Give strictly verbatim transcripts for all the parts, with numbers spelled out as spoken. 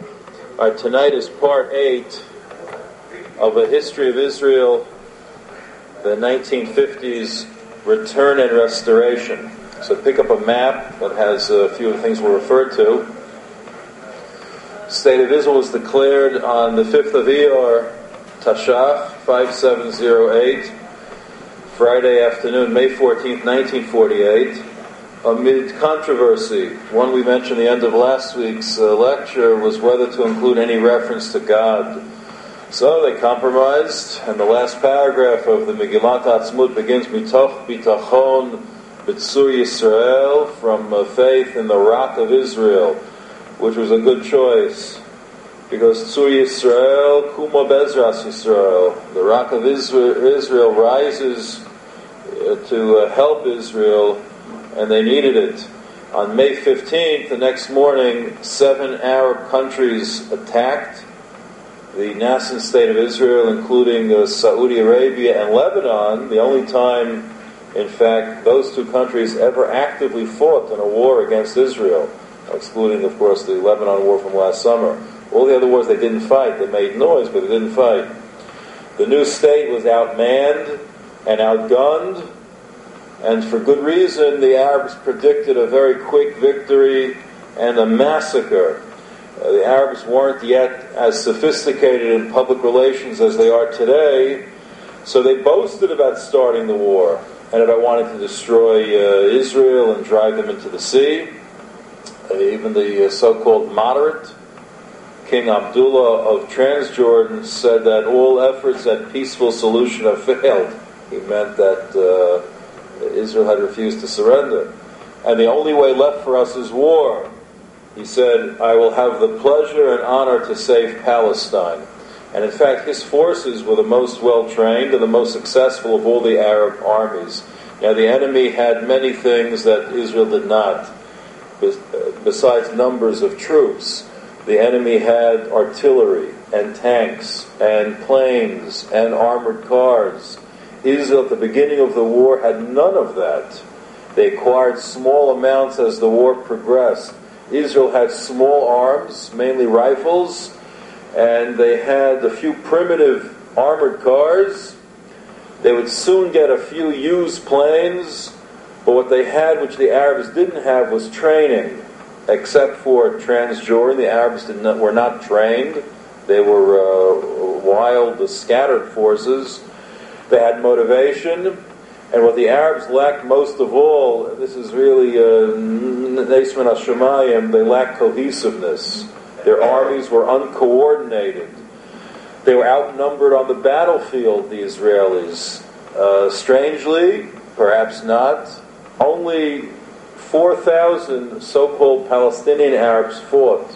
All right, tonight is part eight of A History of Israel, the nineteen fifties Return and Restoration. So pick up a map that has a few of the things we're referred to. State of Israel was declared on the fifth of Iyar, Tashach, five seven zero eight, Friday afternoon, May fourteenth, nineteen forty-eight. Amid controversy, one we mentioned at the end of last week's uh, lecture was whether to include any reference to God. So they compromised, and the last paragraph of the Megillat Atzmut begins, Mitoch bitachon b'tzur Yisrael, from uh, faith in the Rock of Israel, which was a good choice, because Tzur Yisrael, Kumo Bezras Yisrael, the Rock of Israel, Israel rises uh, to uh, help Israel, and they needed it. On May fifteenth, the next morning, seven Arab countries attacked the nascent state of Israel, including uh, Saudi Arabia and Lebanon, the only time, in fact, those two countries ever actively fought in a war against Israel, excluding, of course, the Lebanon war from last summer. All the other wars they didn't fight. They made noise, but they didn't fight. The new state was outmanned and outgunned, and for good reason. The Arabs predicted a very quick victory and a massacre. Uh, the Arabs weren't yet as sophisticated in public relations as they are today, so they boasted about starting the war and about wanting to destroy uh, Israel and drive them into the sea. Uh, even the uh, so-called moderate King Abdullah of Transjordan said that all efforts at peaceful solution have failed. He meant that uh, Israel had refused to surrender. And the only way left for us is war. He said, I will have the pleasure and honor to save Palestine. And in fact, his forces were the most well-trained and the most successful of all the Arab armies. Now, the enemy had many things that Israel did not. Besides numbers of troops, the enemy had artillery and tanks and planes and armored cars. Israel at the beginning of the war had none of that. They acquired small amounts as the war progressed. Israel had small arms, mainly rifles, and they had a few primitive armored cars. They would soon get a few used planes, but what they had, which the Arabs didn't have, was training. Except for Transjordan, the Arabs did not, were not trained. They were uh, wild, scattered forces. They had motivation, and what the Arabs lacked most of all, this is really Neisman Hashemayim, they lacked cohesiveness. Their armies were uncoordinated. They were outnumbered on the battlefield, the Israelis. Uh, strangely, perhaps not, only four thousand so-called Palestinian Arabs fought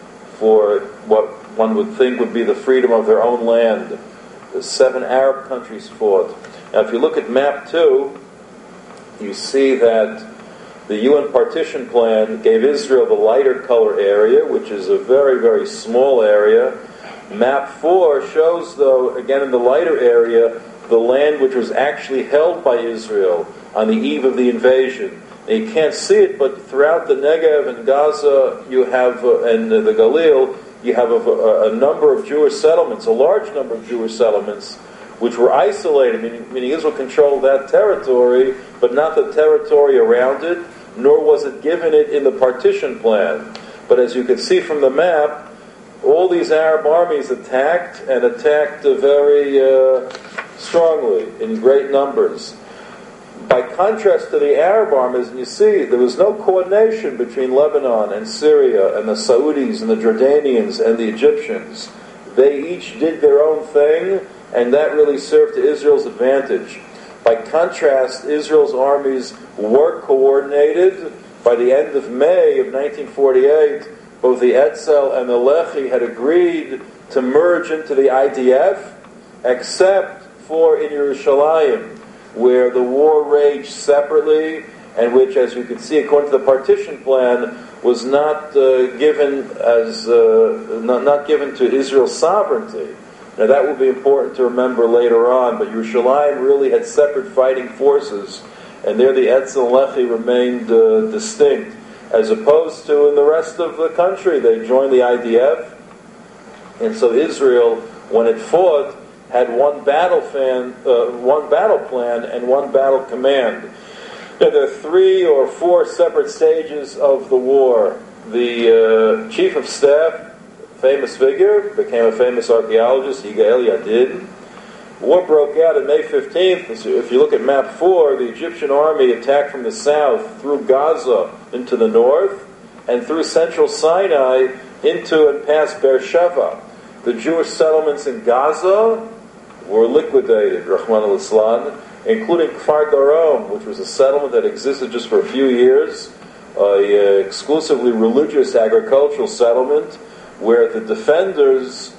for what one would think would be the freedom of their own land. The seven Arab countries fought. Now, if you look at map two, you see that the U N partition plan gave Israel the lighter color area, which is a very, very small area. Map four shows, though, again in the lighter area, the land which was actually held by Israel on the eve of the invasion. Now, you can't see it, but throughout the Negev and Gaza, you have, uh, and uh, the Galil, you have a, a number of Jewish settlements, a large number of Jewish settlements, which were isolated, meaning, meaning Israel controlled that territory, but not the territory around it, nor was it given it in the partition plan. But as you can see from the map, all these Arab armies attacked, and attacked uh, very uh, strongly, in great numbers. By contrast to the Arab armies, and you see, there was no coordination between Lebanon and Syria and the Saudis and the Jordanians and the Egyptians. They each did their own thing, and that really served to Israel's advantage. By contrast, Israel's armies were coordinated. By the end of May of nineteen forty-eight, both the Etzel and the Lehi had agreed to merge into the I D F, except for in Yerushalayim, where the war raged separately, and which, as you can see, according to the partition plan, was not uh, given as uh, not, not given to Israel's sovereignty. Now that will be important to remember later on, but Yerushalayim really had separate fighting forces, and there the Etzel and Lehi remained uh, distinct, as opposed to in the rest of the country. They joined the I D F, And so Israel, when it fought, had one battle fan, uh, one battle plan and one battle command. Now, there are three or four separate stages of the war. The uh, chief of staff, famous figure, became a famous archaeologist, Yigael Yadin. War broke out on May fifteenth. If you look at map four, the Egyptian army attacked from the south through Gaza into the north and through central Sinai into and past Beersheba. The Jewish settlements in Gaza were liquidated, Rahman al-Islam, including Kfar Darom, which was a settlement that existed just for a few years, an exclusively religious agricultural settlement where the defenders,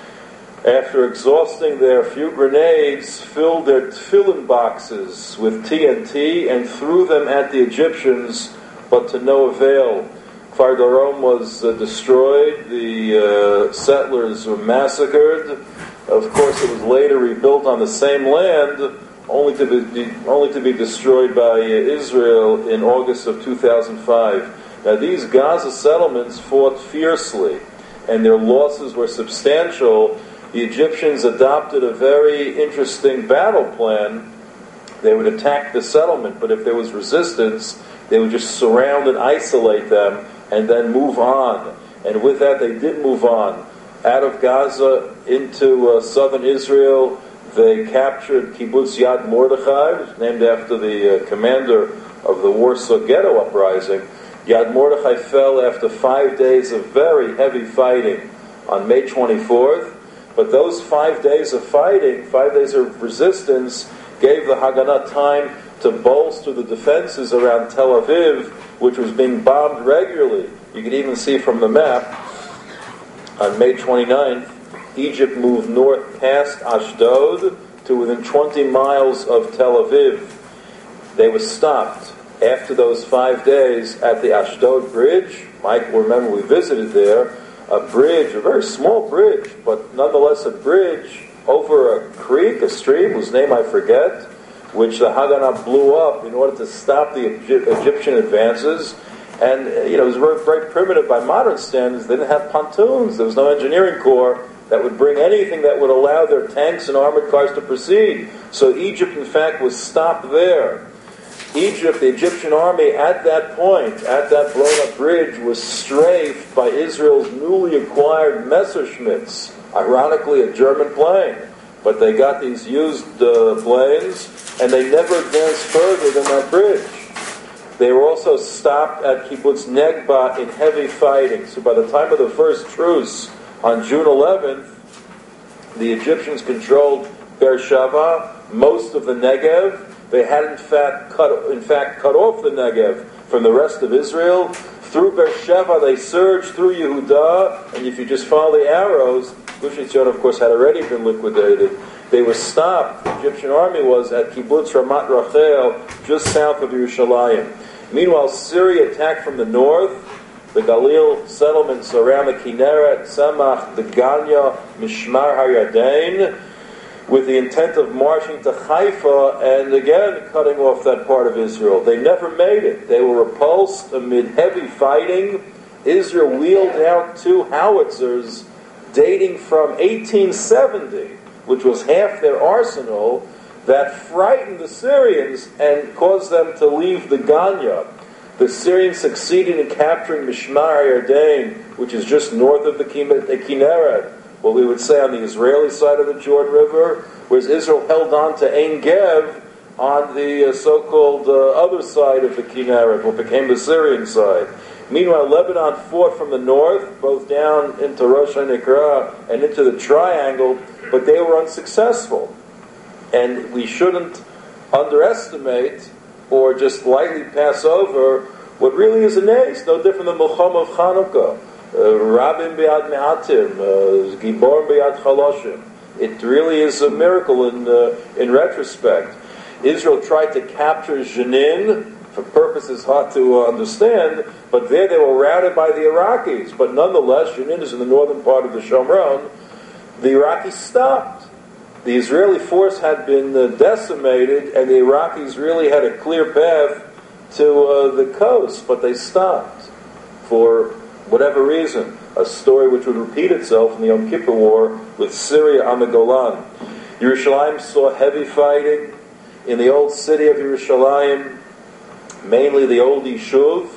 after exhausting their few grenades, filled their tefillin boxes with T N T and threw them at the Egyptians, but to no avail. Kfar Darom was uh, destroyed, the uh, settlers were massacred. Of course, it was later rebuilt on the same land, only to be, only to be destroyed by uh, Israel in August of two thousand five. Now, these Gaza settlements fought fiercely, and their losses were substantial. The Egyptians adopted a very interesting battle plan. They would attack the settlement, but if there was resistance, they would just surround and isolate them and then move on. And with that, they did move on. Out of Gaza into uh, southern Israel, they captured Kibbutz Yad Mordechai, named after the uh, commander of the Warsaw Ghetto uprising. Yad Mordechai fell after five days of very heavy fighting on May twenty-fourth. But those five days of fighting, five days of resistance, gave the Haganah time to bolster the defenses around Tel Aviv, which was being bombed regularly. You can even see from the map, on May twenty-ninth, Egypt moved north past Ashdod to within twenty miles of Tel Aviv. They were stopped after those five days at the Ashdod Bridge. Mike will remember we visited there. A bridge, a very small bridge, but nonetheless a bridge over a creek, a stream, whose name I forget, which the Haganah blew up in order to stop the Egyptian advances. And, you know, it was very, very primitive by modern standards. They didn't have pontoons. There was no engineering corps that would bring anything that would allow their tanks and armored cars to proceed. So Egypt, in fact, was stopped there. Egypt, the Egyptian army, at that point, at that blown-up bridge, was strafed by Israel's newly acquired Messerschmitts, ironically a German plane. But they got these used uh, planes, and they never advanced further than that bridge. They were also stopped at Kibbutz Negba in heavy fighting. So by the time of the first truce on June eleventh, the Egyptians controlled Beersheba, most of the Negev. They had in fact cut, in fact cut off the Negev from the rest of Israel. Through Beersheba, they surged through Yehudah, and if you just follow the arrows, Gush Etzion, of course, had already been liquidated. They were stopped. The Egyptian army was at Kibbutz Ramat Rachel, just south of Yerushalayim. Meanwhile, Syria attacked from the north. The Galil settlements around the Kinneret, Tzemach, the Ganya, Mishmar HaYarden, with the intent of marching to Haifa and again cutting off that part of Israel. They never made it. They were repulsed amid heavy fighting. Israel wheeled out two howitzers dating from eighteen seventy, which was half their arsenal, that frightened the Syrians and caused them to leave the Ganya. The Syrians succeeded in capturing Mishmar HaYarden, which is just north of the Kinneret, what we would say on the Israeli side of the Jordan River, whereas Israel held on to Ein Gev on the uh, so-called uh, other side of the Kinneret, what became the Syrian side. Meanwhile, Lebanon fought from the north, both down into Rosh HaNikra and into the Triangle, but they were unsuccessful. And we shouldn't underestimate or just lightly pass over what really is an ace, no different than Milchama of Chanukah. Rabim Biad Me'atim, Gibor Biad Chaloshim. It really is a miracle in uh, in retrospect. Israel tried to capture Jenin, for purposes hard to uh, understand, but there they were routed by the Iraqis. But nonetheless, Jenin is in the northern part of the Shomron. The Iraqis stopped. The Israeli force had been uh, decimated, and the Iraqis really had a clear path to uh, the coast, but they stopped for whatever reason, a story which would repeat itself in the Yom Kippur War with Syria on the Golan. Yerushalayim saw heavy fighting in the old city of Yerushalayim, mainly the old Yishuv,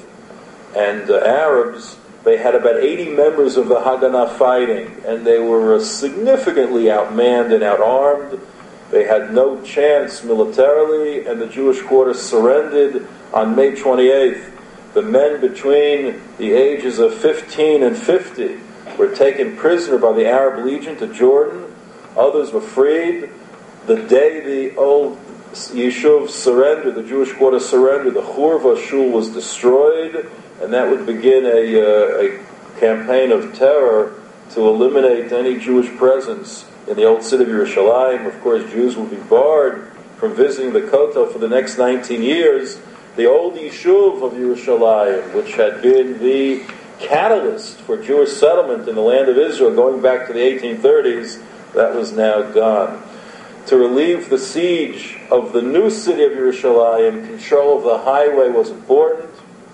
and uh, Arabs. They had about eighty members of the Haganah fighting, and they were uh, significantly outmanned and outarmed. They had no chance militarily, and the Jewish quarter surrendered on May twenty-eighth. The men between the ages of fifteen and fifty were taken prisoner by the Arab Legion to Jordan. Others were freed. The day the old Yishuv surrendered, the Jewish quarter surrendered, the Churva Shul was destroyed, and that would begin a, uh, a campaign of terror to eliminate any Jewish presence in the old city of Yerushalayim. Of course, Jews would be barred from visiting the Kotel for the next nineteen years. The old Yishuv of Yerushalayim, which had been the catalyst for Jewish settlement in the land of Israel going back to the eighteen thirties, that was now gone. To relieve the siege of the new city of Yerushalayim, control of the highway was important.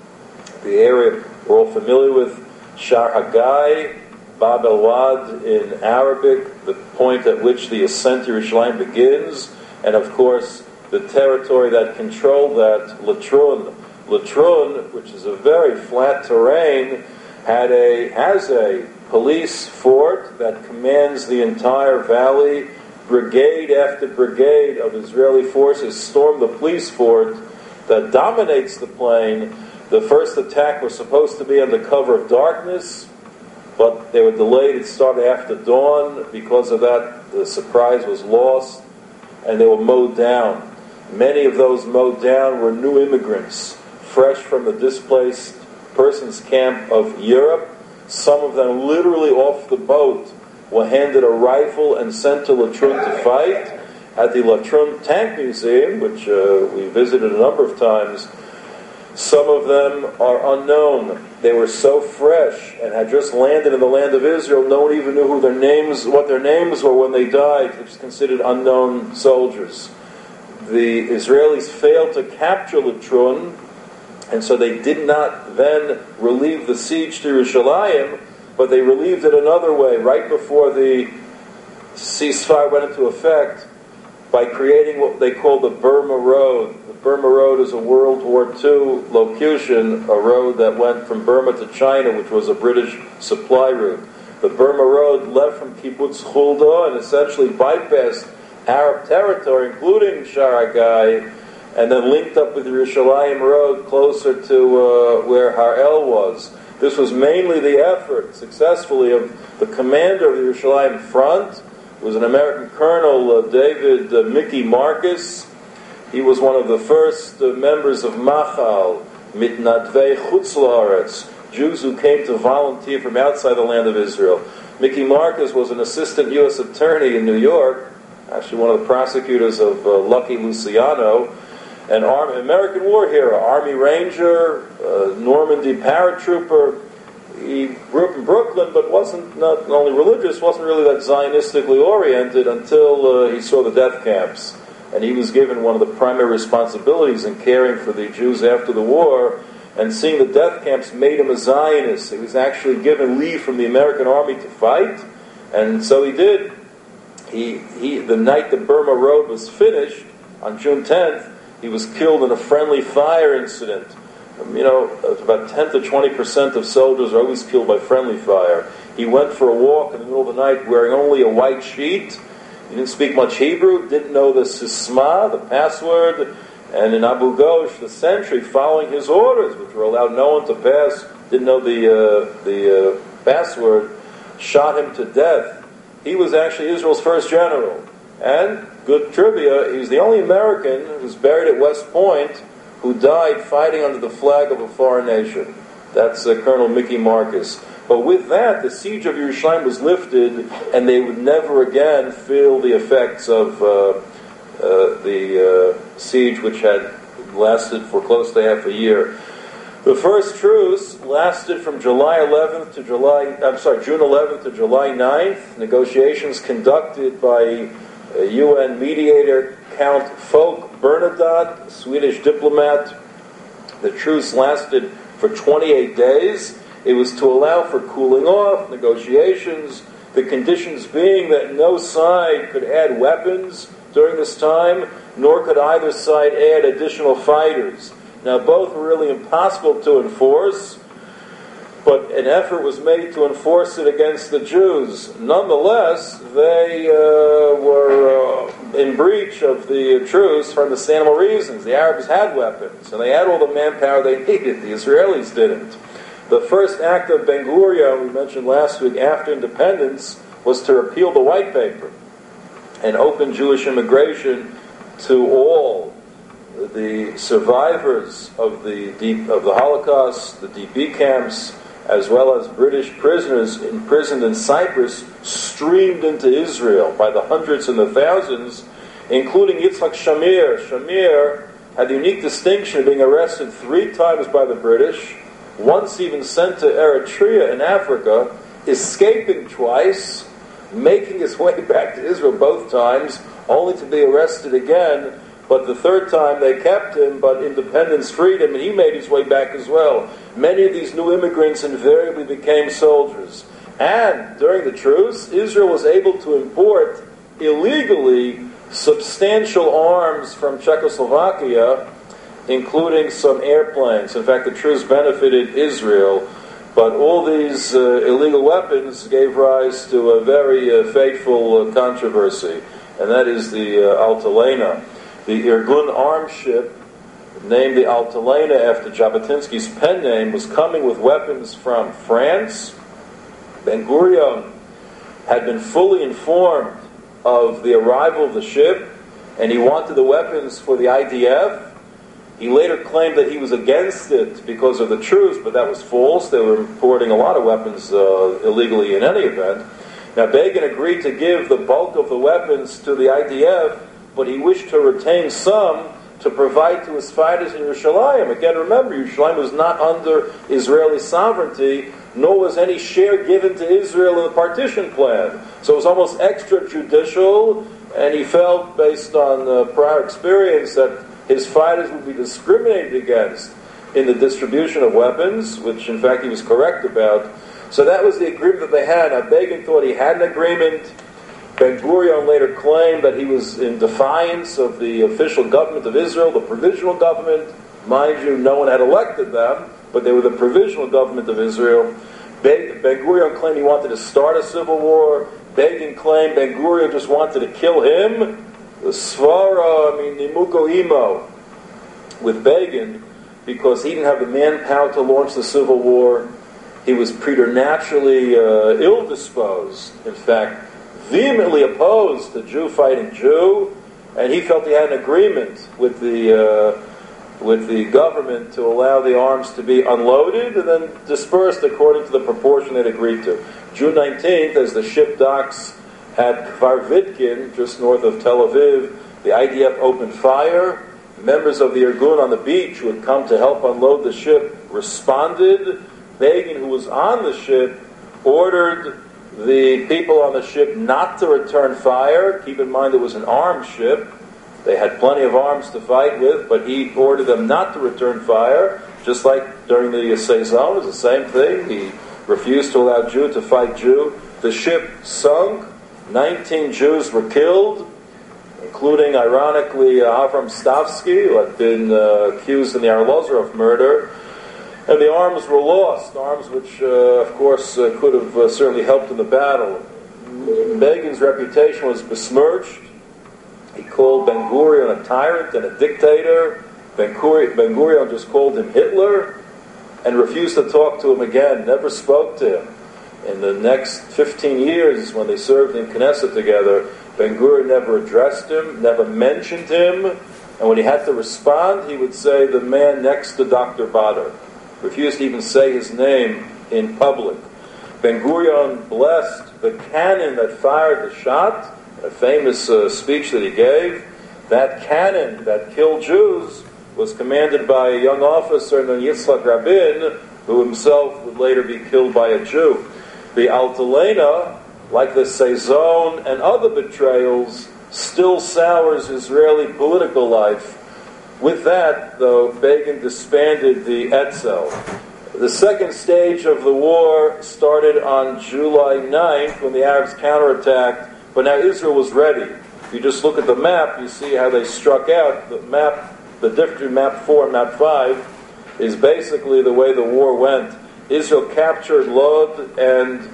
The area we're all familiar with, Shar Hagai, Bab El Wad in Arabic, the point at which the ascent to Yerushalayim begins, and of course the territory that controlled that, Latrun. Latrun, which is a very flat terrain, had a has a police fort that commands the entire valley. Brigade after brigade of Israeli forces stormed the police fort that dominates the plain. The first attack was supposed to be under cover of darkness, but they were delayed. It started after dawn. Because of that, the surprise was lost, and they were mowed down. Many of those mowed down were new immigrants, fresh from the displaced persons camp of Europe. Some of them literally off the boat were handed a rifle and sent to Latrun to fight. At the Latrun Tank Museum, which uh, we visited a number of times, some of them are unknown. They were so fresh and had just landed in the land of Israel, no one even knew who their names, what their names were when they died. It was considered unknown soldiers. The Israelis failed to capture Latrun, and so they did not then relieve the siege to Yerushalayim, but they relieved it another way, right before the ceasefire went into effect, by creating what they call the Burma Road. The Burma Road is a World War Two locution, a road that went from Burma to China, which was a British supply route. The Burma Road left from Kibbutz Hulda and essentially bypassed Arab territory, including Shar Hagai, and then linked up with the Yerushalayim Road closer to uh, where Harel was. This was mainly the effort, successfully, of the commander of the Yerushalayim front. It was an American colonel, uh, David uh, Mickey Marcus. He was one of the first uh, members of Machal, Mitnadvei Chutz La'aretz, Jews who came to volunteer from outside the land of Israel. Mickey Marcus was an assistant U S attorney in New York, actually one of the prosecutors of uh, Lucky Luciano, an Army, American war hero, Army Ranger, uh, Normandy paratrooper. He grew up in Brooklyn, but wasn't not only religious, wasn't really that Zionistically oriented until uh, he saw the death camps. And he was given one of the primary responsibilities in caring for the Jews after the war, and seeing the death camps made him a Zionist. He was actually given leave from the American Army to fight, and so he did. He, he, the night the Burma Road was finished, on June tenth, he was killed in a friendly fire incident. Um, you know, about ten to twenty percent of soldiers are always killed by friendly fire. He went for a walk in the middle of the night wearing only a white sheet. He didn't speak much Hebrew, didn't know the Sisma, the password, and in Abu Ghosh, the sentry, following his orders, which were allowed no one to pass, didn't know the, uh, the uh, password, shot him to death. He was actually Israel's first general. And, good trivia, he was the only American who was buried at West Point who died fighting under the flag of a foreign nation. That's uh, Colonel Mickey Marcus. But with that, the siege of Yerushalayim was lifted, and they would never again feel the effects of uh, uh, the uh, siege, which had lasted for close to half a year. The first truce lasted from July eleventh to July, I'm sorry, June eleventh to July ninth. Negotiations conducted by a U N mediator, Count Folke Bernadotte, Swedish diplomat. The truce lasted for twenty-eight days. It was to allow for cooling off, negotiations, the conditions being that no side could add weapons during this time, nor could either side add additional fighters. Now, both were really impossible to enforce, but an effort was made to enforce it against the Jews. Nonetheless, they uh, were uh, in breach of the truce for understandable reasons. The Arabs had weapons, and they had all the manpower they needed. The Israelis didn't. The first act of Ben Gurion, we mentioned last week, after independence, was to repeal the White Paper and open Jewish immigration to all the survivors of the deep, of the Holocaust, the D B camps, as well as British prisoners imprisoned in Cyprus, streamed into Israel by the hundreds and the thousands, including Yitzhak Shamir. Shamir had the unique distinction of being arrested three times by the British, once even sent to Eritrea in Africa, escaping twice, making his way back to Israel both times, only to be arrested again. But the third time they kept him, but independence freed him, and he made his way back as well. Many of these new immigrants invariably became soldiers. And during the truce, Israel was able to import illegally substantial arms from Czechoslovakia, including some airplanes. In fact, the truce benefited Israel. But all these uh, illegal weapons gave rise to a very uh, fateful uh, controversy, and that is the uh, Altalena. The Irgun arms ship, named the Altalena after Jabotinsky's pen name, was coming with weapons from France. Ben Gurion had been fully informed of the arrival of the ship, and he wanted the weapons for the I D F. He later claimed that he was against it because of the truce, but that was false. They were importing a lot of weapons uh, illegally in any event. Now, Begin agreed to give the bulk of the weapons to the I D F, but he wished to retain some to provide to his fighters in Yerushalayim. Again, remember, Yerushalayim was not under Israeli sovereignty, nor was any share given to Israel in the partition plan. So it was almost extrajudicial, and he felt, based on uh, prior experience, that his fighters would be discriminated against in the distribution of weapons, which in fact he was correct about. So that was the agreement that they had. Now, Begin thought he had an agreement. Ben Gurion later claimed that he was in defiance of the official government of Israel, the provisional government. Mind you, no one had elected them, but they were the provisional government of Israel. Ben Gurion claimed he wanted to start a civil war. Begin claimed Ben Gurion just wanted to kill him. The Svara, I mean, Nimuko Imo, with Begin, because he didn't have the manpower to launch the civil war. He was preternaturally uh, ill-disposed, in fact, vehemently opposed to Jew fighting Jew, and he felt he had an agreement with the uh, with the government to allow the arms to be unloaded and then dispersed according to the proportion they'd agreed to. June nineteenth, as the ship docks at Kfar Vitkin, just north of Tel Aviv, the I D F opened fire. Members of the Irgun on the beach who had come to help unload the ship responded. Begin, who was on the ship, ordered the people on the ship not to return fire. Keep in mind it was an armed ship. They had plenty of arms to fight with, but he ordered them not to return fire, just like during the Saison, it was the same thing. He refused to allow Jew to fight Jew. The ship sunk. nineteen Jews were killed, including, ironically, uh, Avram Stavsky, who had been uh, accused in the Arlozorov murder. And the arms were lost, arms which, uh, of course, uh, could have uh, certainly helped in the battle. Begin's reputation was besmirched. He called Ben Gurion a tyrant and a dictator. Ben Gurion just called him Hitler and refused to talk to him again, never spoke to him. In the next fifteen years, when they served in Knesset together, Ben Gurion never addressed him, never mentioned him, and when he had to respond, he would say, the man next to Doctor Bader. Refused to even say his name in public. Ben Gurion blessed the cannon that fired the shot, a famous uh, speech that he gave. That cannon that killed Jews was commanded by a young officer named Yitzhak Rabin, who himself would later be killed by a Jew. The Altalena, like the Saison and other betrayals, still sours Israeli political life. With that, though, Begin disbanded the Etzel. The second stage of the war started on July ninth when the Arabs counterattacked, but now Israel was ready. If you just look at the map, you see how they struck out. The map, the difference between map four and map five is basically the way the war went. Israel captured Lod and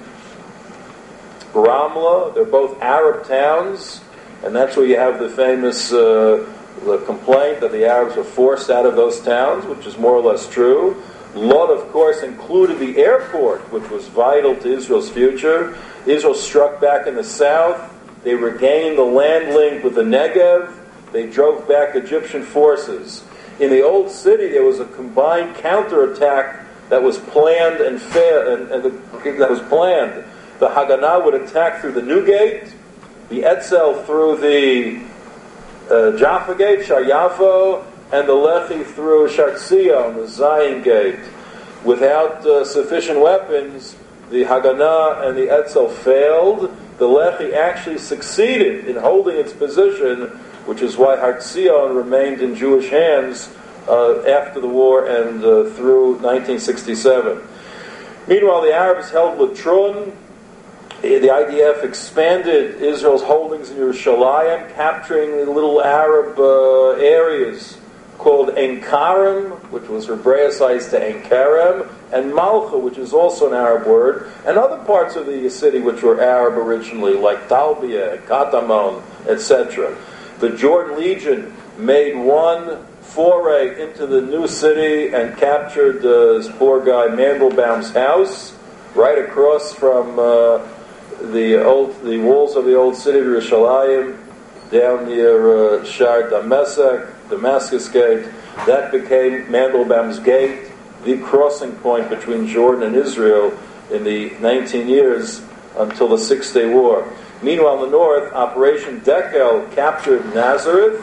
Ramla. They're both Arab towns, and that's where you have the famous uh, the complaint that the Arabs were forced out of those towns, which is more or less true. Lod, of course, included the airport, which was vital to Israel's future. Israel struck back in the south. They regained the land link with the Negev. They drove back Egyptian forces. In the old city, there was a combined counterattack that was planned and failed, and, and the, that was planned. The Haganah would attack through the New Gate, the Etzel through the uh, Jaffa Gate, Shar Yafo, and the Lehi through Shar Tzion, the Zion Gate. Without uh, sufficient weapons, the Haganah and the Etzel failed. The Lehi actually succeeded in holding its position, which is why Har Tzion remained in Jewish hands uh, after the war and uh, through nineteen sixty-seven. Meanwhile, the Arabs held Latrun. The I D F expanded Israel's holdings in Yerushalayim, capturing the little Arab uh, areas called Ein Karem, which was Hebraicized to Ein Kerem, and Malcha, which is also an Arab word, and other parts of the city which were Arab originally, like Talbiya, Katamon, et cetera. The Jordan Legion made one foray into the new city and captured uh, this poor guy Mandelbaum's house, right across from uh, the old the walls of the old city of Yerushalayim, down near uh, Shar Damascus, Damascus Gate. That became Mandelbaum's Gate, the crossing point between Jordan and Israel in the nineteen years until the Six-Day War. Meanwhile, in the north, Operation Dekel captured Nazareth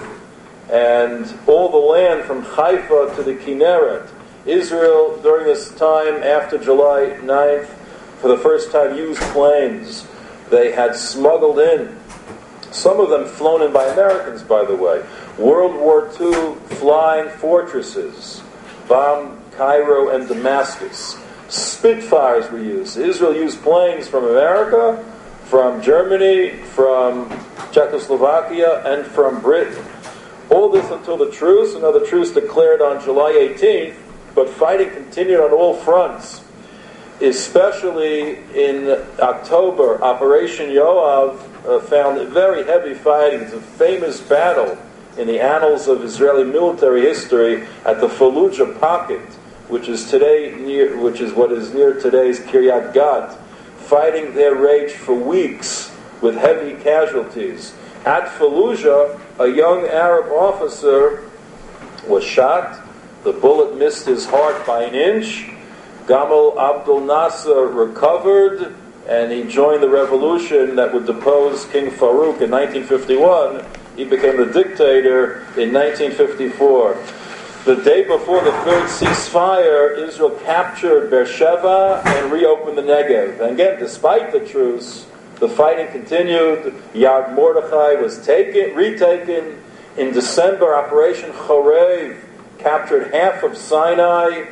and all the land from Haifa to the Kinneret. Israel, during this time, after July ninth, for the first time used planes. They had smuggled in, some of them flown in by Americans, by the way, World War Two flying fortresses, bombed Cairo and Damascus. Spitfires were used. Israel used planes from America, from Germany, from Czechoslovakia, and from Britain. All this until the truce. Another truce declared on July eighteenth, but fighting continued on all fronts. Especially in October, Operation Yoav uh, found very heavy fighting. It's a famous battle in the annals of Israeli military history at the Fallujah pocket, which is today near, which is what is near today's Kiryat Gat. Fighting there raged for weeks with heavy casualties. At Fallujah, a young Arab officer was shot. The bullet missed his heart by an inch. Gamal Abdel Nasser recovered, and he joined the revolution that would depose King Farouk in nineteen fifty-one. He became the dictator in nineteen fifty-four. The day before the third ceasefire, Israel captured Beersheba and reopened the Negev. And again, despite the truce, the fighting continued. Yad Mordechai was taken, retaken. In December, Operation Chorev captured half of Sinai.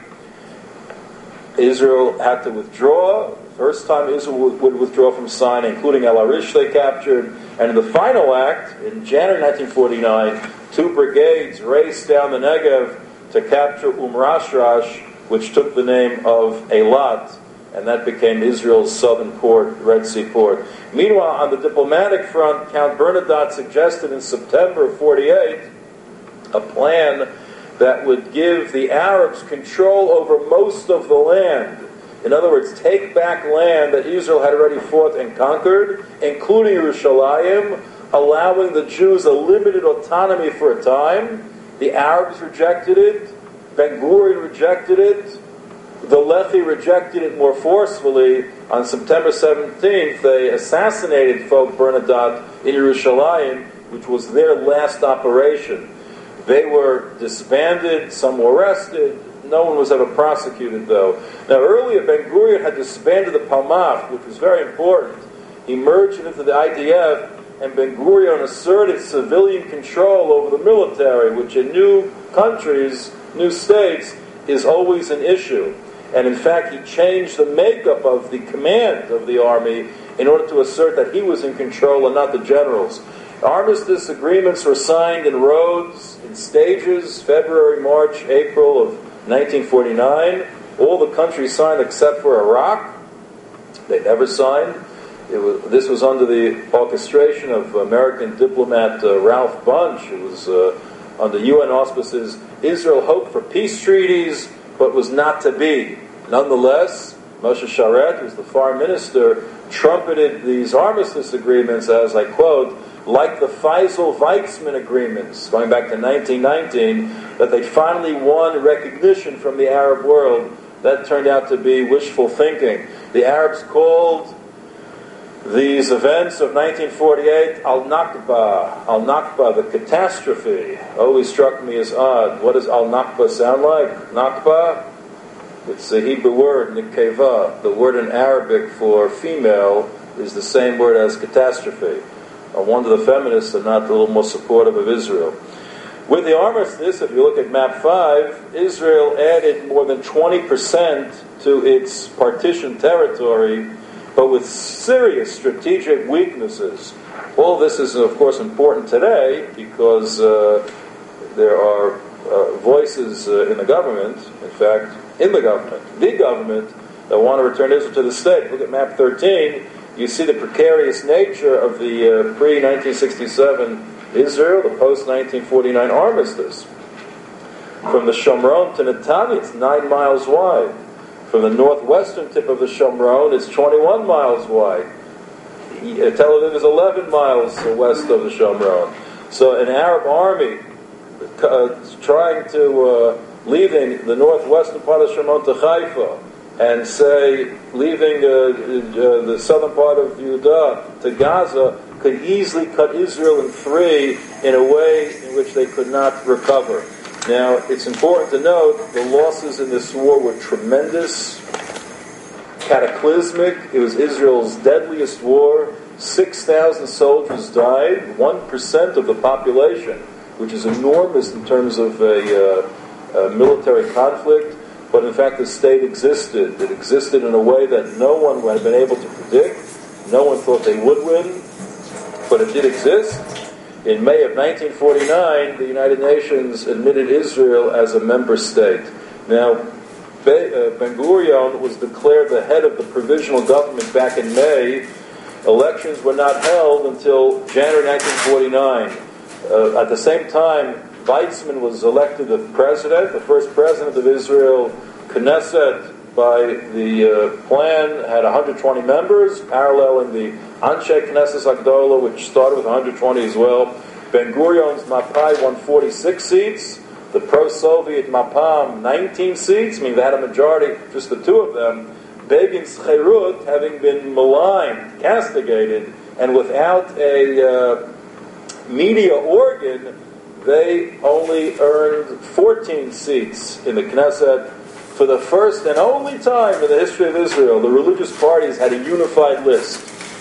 Israel had to withdraw. First time Israel would, would withdraw from Sinai, including El Arish they captured. And in the final act, in January nineteen forty-nine, two brigades raced down the Negev to capture Umm Rashrash, which took the name of Eilat, and that became Israel's southern port, Red Sea port. Meanwhile, on the diplomatic front, Count Bernadotte suggested in September of forty-eight a plan that would give the Arabs control over most of the land. In other words, take back land that Israel had already fought and conquered, including Yerushalayim, allowing the Jews a limited autonomy for a time. The Arabs rejected it. Ben-Gurion rejected it. The Lehi rejected it more forcefully. On September seventeenth, they assassinated Folk Bernadotte in Yerushalayim, which was their last operation. They were disbanded, some were arrested. No one was ever prosecuted, though. Now, earlier, Ben-Gurion had disbanded the Palmach, which was very important. He merged it into the I D F, and Ben-Gurion asserted civilian control over the military, which in new countries, new states, is always an issue. And in fact, he changed the makeup of the command of the army in order to assert that he was in control and not the generals. Armistice agreements were signed in Rhodes in stages, February, March, April of nineteen forty-nine. All the countries signed except for Iraq. They never signed. It was, this was under the orchestration of American diplomat uh, Ralph Bunche. It was uh, under U N auspices. Israel hoped for peace treaties, but was not to be. Nonetheless, Moshe Sharet, who was the foreign minister, trumpeted these armistice agreements as, I quote, like the Faisal-Weizmann agreements, going back to nineteen nineteen, that they finally won recognition from the Arab world. That turned out to be wishful thinking. The Arabs called these events of nineteen forty-eight Al-Nakba, Al-Nakba, the catastrophe. Always struck me as odd. What does Al-Nakba sound like? Nakba? It's the Hebrew word, Nikeva. The word in Arabic for female is the same word as catastrophe. I wonder the feminists are not a little more supportive of Israel. With the armistice, if you look at map five, Israel added more than twenty percent to its partition territory, but with serious strategic weaknesses. All this is, of course, important today because uh, there are uh, voices uh, in the government, in fact, in the government, the government, that want to return Israel to the state. Look at map thirteen. You see the precarious nature of the uh, pre-nineteen sixty-seven Israel, the post-nineteen forty-nine armistice. From the Shomron to Netanya, it's nine miles wide. From the northwestern tip of the Shomron, it's twenty-one miles wide. Tel Aviv is eleven miles west of the Shomron. So an Arab army uh, trying to, uh, leaving the northwestern part of Shomron to Haifa, and say, leaving uh, uh, the southern part of Judah to Gaza, could easily cut Israel in three in a way in which they could not recover. Now, it's important to note the losses in this war were tremendous, cataclysmic. It was Israel's deadliest war. six thousand soldiers died, one percent of the population, which is enormous in terms of a, uh, a military conflict. But in fact, the state existed. It existed in a way that no one had been able to predict. No one thought they would win, but it did exist. In May of nineteen forty-nine, the United Nations admitted Israel as a member state. Now, Ben Gurion was declared the head of the provisional government back in May. Elections were not held until January nineteen forty-nine. Uh, at the same time, Weizmann was elected the president, the first president of Israel. Knesset, by the uh, plan, had one hundred twenty members, paralleling the Anshe Knesset Agdola, which started with one hundred twenty as well. Ben Gurion's Mapai won forty-six seats. The pro-Soviet Mapam, nineteen seats, meaning they had a majority, just the two of them. Begin's Cherut, having been maligned, castigated, and without a uh, media organ, they only earned fourteen seats in the Knesset. For the first and only time in the history of Israel, the religious parties had a unified list.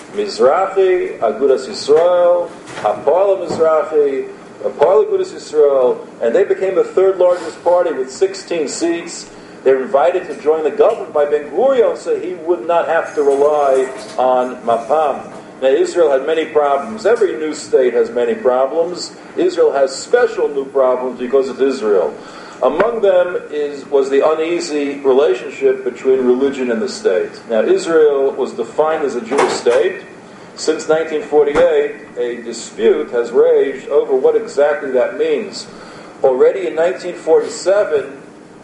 Mizrahi, Agudas Yisrael, Hapoel Mizrahi, Hapoel Agudas Yisrael, and they became the third largest party with sixteen seats. They were invited to join the government by Ben Gurion so he would not have to rely on Mapam. Now, Israel had many problems. Every new state has many problems. Israel has special new problems because it's Israel. Among them is was the uneasy relationship between religion and the state. Now, Israel was defined as a Jewish state. Since nineteen forty-eight, a dispute has raged over what exactly that means. Already in nineteen forty-seven,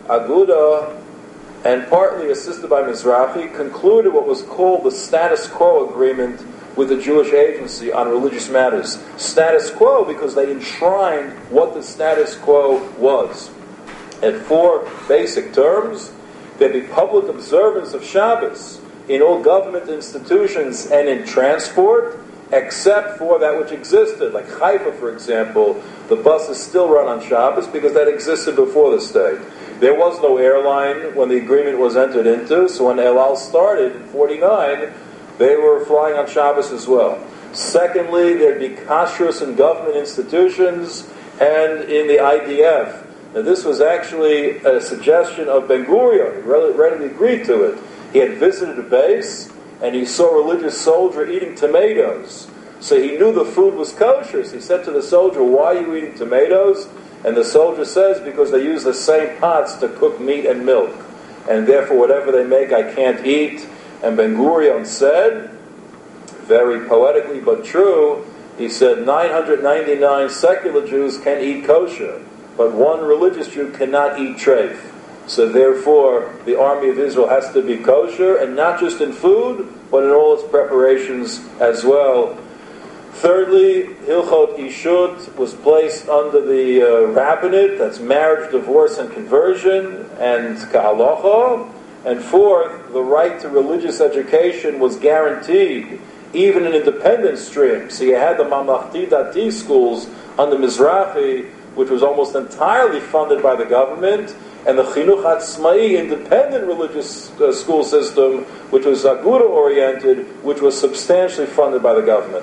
Aguda, and partly assisted by Mizrahi, concluded what was called the status quo agreement with the Jewish Agency on religious matters. Status quo because they enshrined what the status quo was. In four basic terms, there'd be public observance of Shabbos in all government institutions and in transport, except for that which existed. Like Haifa, for example, the buses still run on Shabbos because that existed before the state. There was no airline when the agreement was entered into, so when El Al started in forty-nine, they were flying on Shabbos as well. Secondly, there'd be kashrus in government institutions and in the I D F. Now, this was actually a suggestion of Ben Gurion. He readily agreed to it. He had visited a base, and he saw a religious soldier eating tomatoes. So he knew the food was kosher. So he said to the soldier, "Why are you eating tomatoes?" And the soldier says, "Because they use the same pots to cook meat and milk. And therefore, whatever they make, I can't eat." And Ben Gurion said, very poetically but true, he said, nine hundred ninety-nine secular Jews can eat kosher, but one religious Jew cannot eat treif. So therefore, the army of Israel has to be kosher, and not just in food, but in all its preparations as well. Thirdly, Hilchot Ishut was placed under the uh, rabbinate, that's marriage, divorce, and conversion, and Ka'alocha. And fourth, the right to religious education was guaranteed, even in independent streams. So you had the Mamlachti Dati schools under Mizrahi, which was almost entirely funded by the government, and the Chinuch Atzmai, independent religious uh, school system, which was Aguda-oriented, which was substantially funded by the government.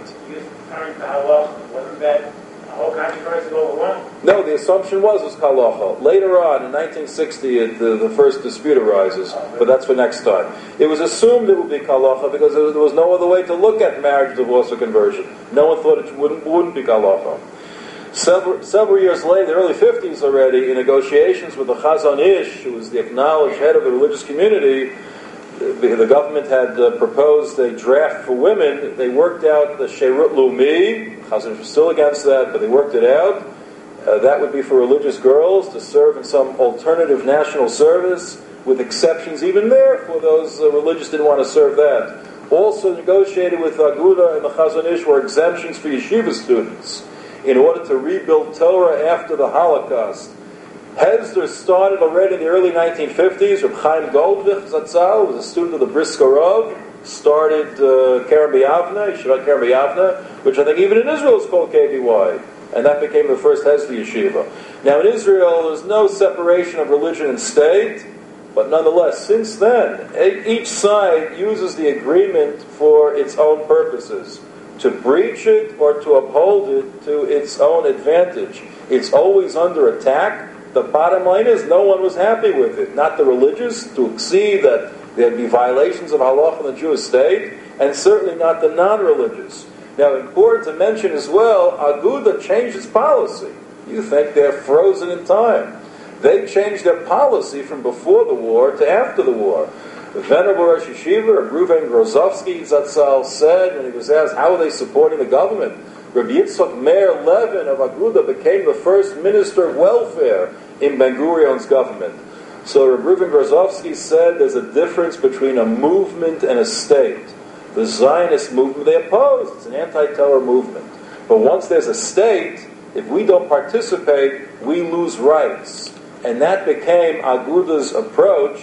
Wasn't that a whole controversy over one? No, the assumption was it was Kalacha. Later on, in nineteen sixty, it, the, the first dispute arises, but that's for next time. It was assumed it would be Kalacha because there was, there was no other way to look at marriage, divorce, or conversion. No one thought it wouldn't, wouldn't be Kalacha. Several, several years later, the early fifties already, in negotiations with the Chazon Ish, who was the acknowledged head of the religious community, the, the government had uh, proposed a draft for women. They worked out the Sherut Lumi. Chazon Ish was still against that, but they worked it out. Uh, that would be for religious girls to serve in some alternative national service, with exceptions even there for those uh, religious didn't want to serve that. Also negotiated with Aguda and the Chazon Ish were exemptions for yeshiva students in order to rebuild Torah after the Holocaust. Hesder started already in the early nineteen fifties. Reb Chaim Goldvich Zatzal was a student of the Brisker Rav, started uh, Kerem B'Yavneh, Yeshivat Kerem B'Yavneh, which I think even in Israel is called K B Y, and that became the first Hesder yeshiva. Now in Israel, there's no separation of religion and state, but nonetheless, since then, each side uses the agreement for its own purposes, to breach it or to uphold it to its own advantage. It's always under attack. The bottom line is no one was happy with it. Not the religious, to see that there'd be violations of halach in the Jewish state, and certainly not the non-religious. Now, important to mention as well, Aguda changed its policy. You think they're frozen in time. They changed their policy from before the war to after the war. The Venerable Rosh Yeshiva, Reuven Grozovsky Zatzal, said when he was asked how are they supporting the government, Rabbi Yitzchak Meir Levin of Aguda became the first minister of welfare in Ben Gurion's government. So Rabbi Reuven Grozovsky said there's a difference between a movement and a state. The Zionist movement they oppose. It's an anti-Torah movement. But once there's a state, if we don't participate, we lose rights. And that became Aguda's approach,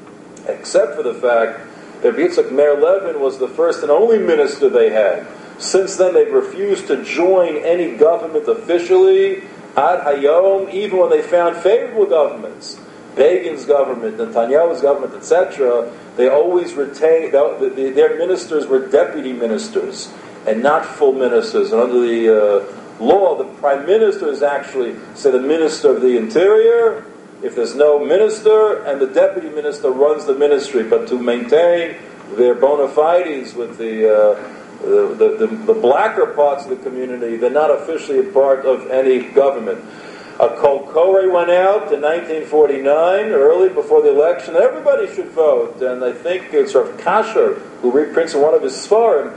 except for the fact that Yitzchak Meir Levin was the first and only minister they had. Since then, they've refused to join any government officially, ad hayom, even when they found favorable governments. Begin's government, Netanyahu's government, et cetera, they always retained, their ministers were deputy ministers and not full ministers. And under the uh, law, the prime minister is actually, say, the minister of the interior, if there's no minister, and the deputy minister runs the ministry, but to maintain their bona fides with the, uh, the, the, the, the blacker parts of the community, they're not officially a part of any government. A Kol Koreh went out in nineteen forty-nine, early before the election. Everybody should vote, and I think it's Rav Kasher, who reprints in one of his Sfarim,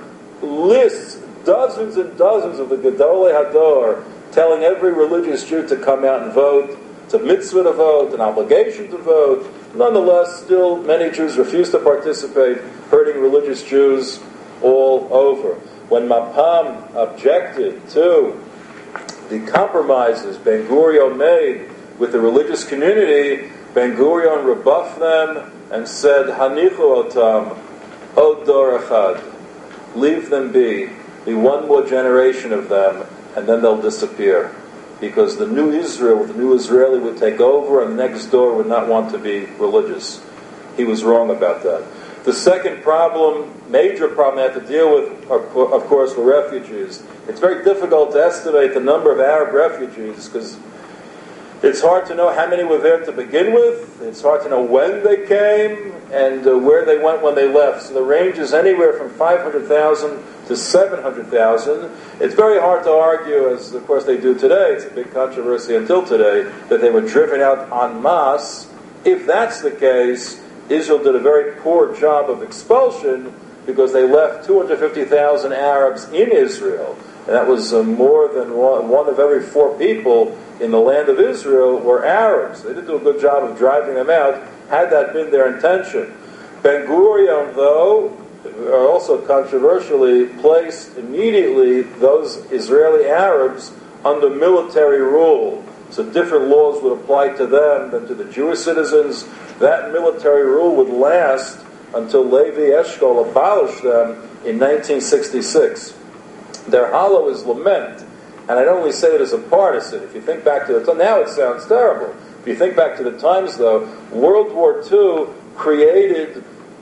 lists dozens and dozens of the Gedolei Hador, telling every religious Jew to come out and vote. It's a mitzvah to vote, an obligation to vote. Nonetheless, still many Jews refuse to participate, hurting religious Jews all over. When Mapam objected to the compromises Ben Gurion made with the religious community, Ben Gurion rebuffed them and said, Hanichu otam, od dor echad. Leave them be. Be one more generation of them, and then they'll disappear. Because the new Israel, the new Israeli would take over, and the next door would not want to be religious. He was wrong about that. The second problem, major problem they have to deal with, are, of course, were refugees. It's very difficult to estimate the number of Arab refugees because It's hard to know how many were there to begin with. It's hard to know when they came and uh, where they went when they left. So the range is anywhere from five hundred thousand to seven hundred thousand. It's very hard to argue, as of course they do today, it's a big controversy until today, that they were driven out en masse. If that's the case, Israel did a very poor job of expulsion because they left two hundred fifty thousand Arabs in Israel. And that was uh, more than one, one of every four people in the land of Israel were Arabs. They didn't do a good job of driving them out, had that been their intention. Ben Gurion, though, also controversially placed immediately those Israeli Arabs under military rule. So different laws would apply to them than to the Jewish citizens. That military rule would last until Levi Eshkol abolished them in nineteen sixty-six. Their hollow is lament. And I don't only say it as a partisan. If you think back to the time, now it sounds terrible. If you think back to the times, though, World War Two created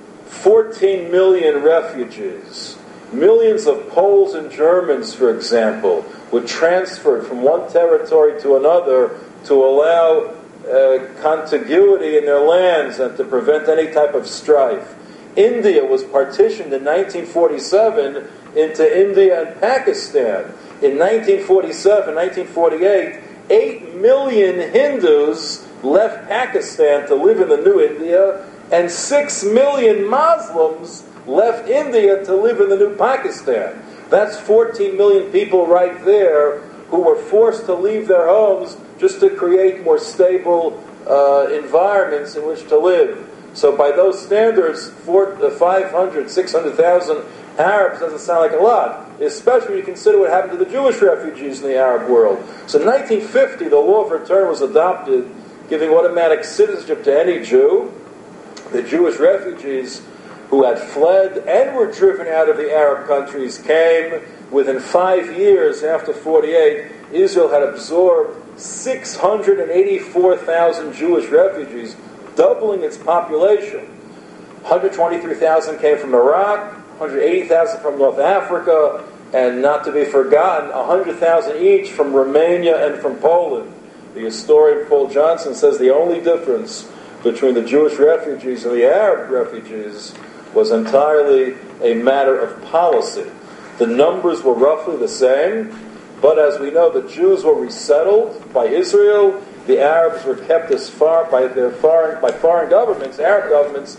fourteen million refugees. Millions of Poles and Germans, for example, were transferred from one territory to another to allow uh, contiguity in their lands and to prevent any type of strife. India was partitioned in nineteen forty-seven into India and Pakistan. In nineteen forty-seven, nineteen forty-eight, eight million Hindus left Pakistan to live in the new India, and six million Muslims left India to live in the new Pakistan. That's fourteen million people right there who were forced to leave their homes just to create more stable uh, environments in which to live. So by those standards, four, uh, five hundred, six hundred thousand Arabs doesn't sound like a lot, especially when you consider what happened to the Jewish refugees in the Arab world. So in nineteen fifty, the law of return was adopted, giving automatic citizenship to any Jew. The Jewish refugees who had fled and were driven out of the Arab countries came. Within five years after forty-eight, Israel had absorbed six hundred eighty-four thousand Jewish refugees, doubling its population. one hundred twenty-three thousand came from Iraq, one hundred eighty thousand from North Africa, and not to be forgotten, one hundred thousand each from Romania and from Poland. The historian Paul Johnson says the only difference between the Jewish refugees and the Arab refugees was entirely a matter of policy. The numbers were roughly the same, but as we know, the Jews were resettled by Israel. The Arabs were kept as far by their foreign by foreign governments, Arab governments,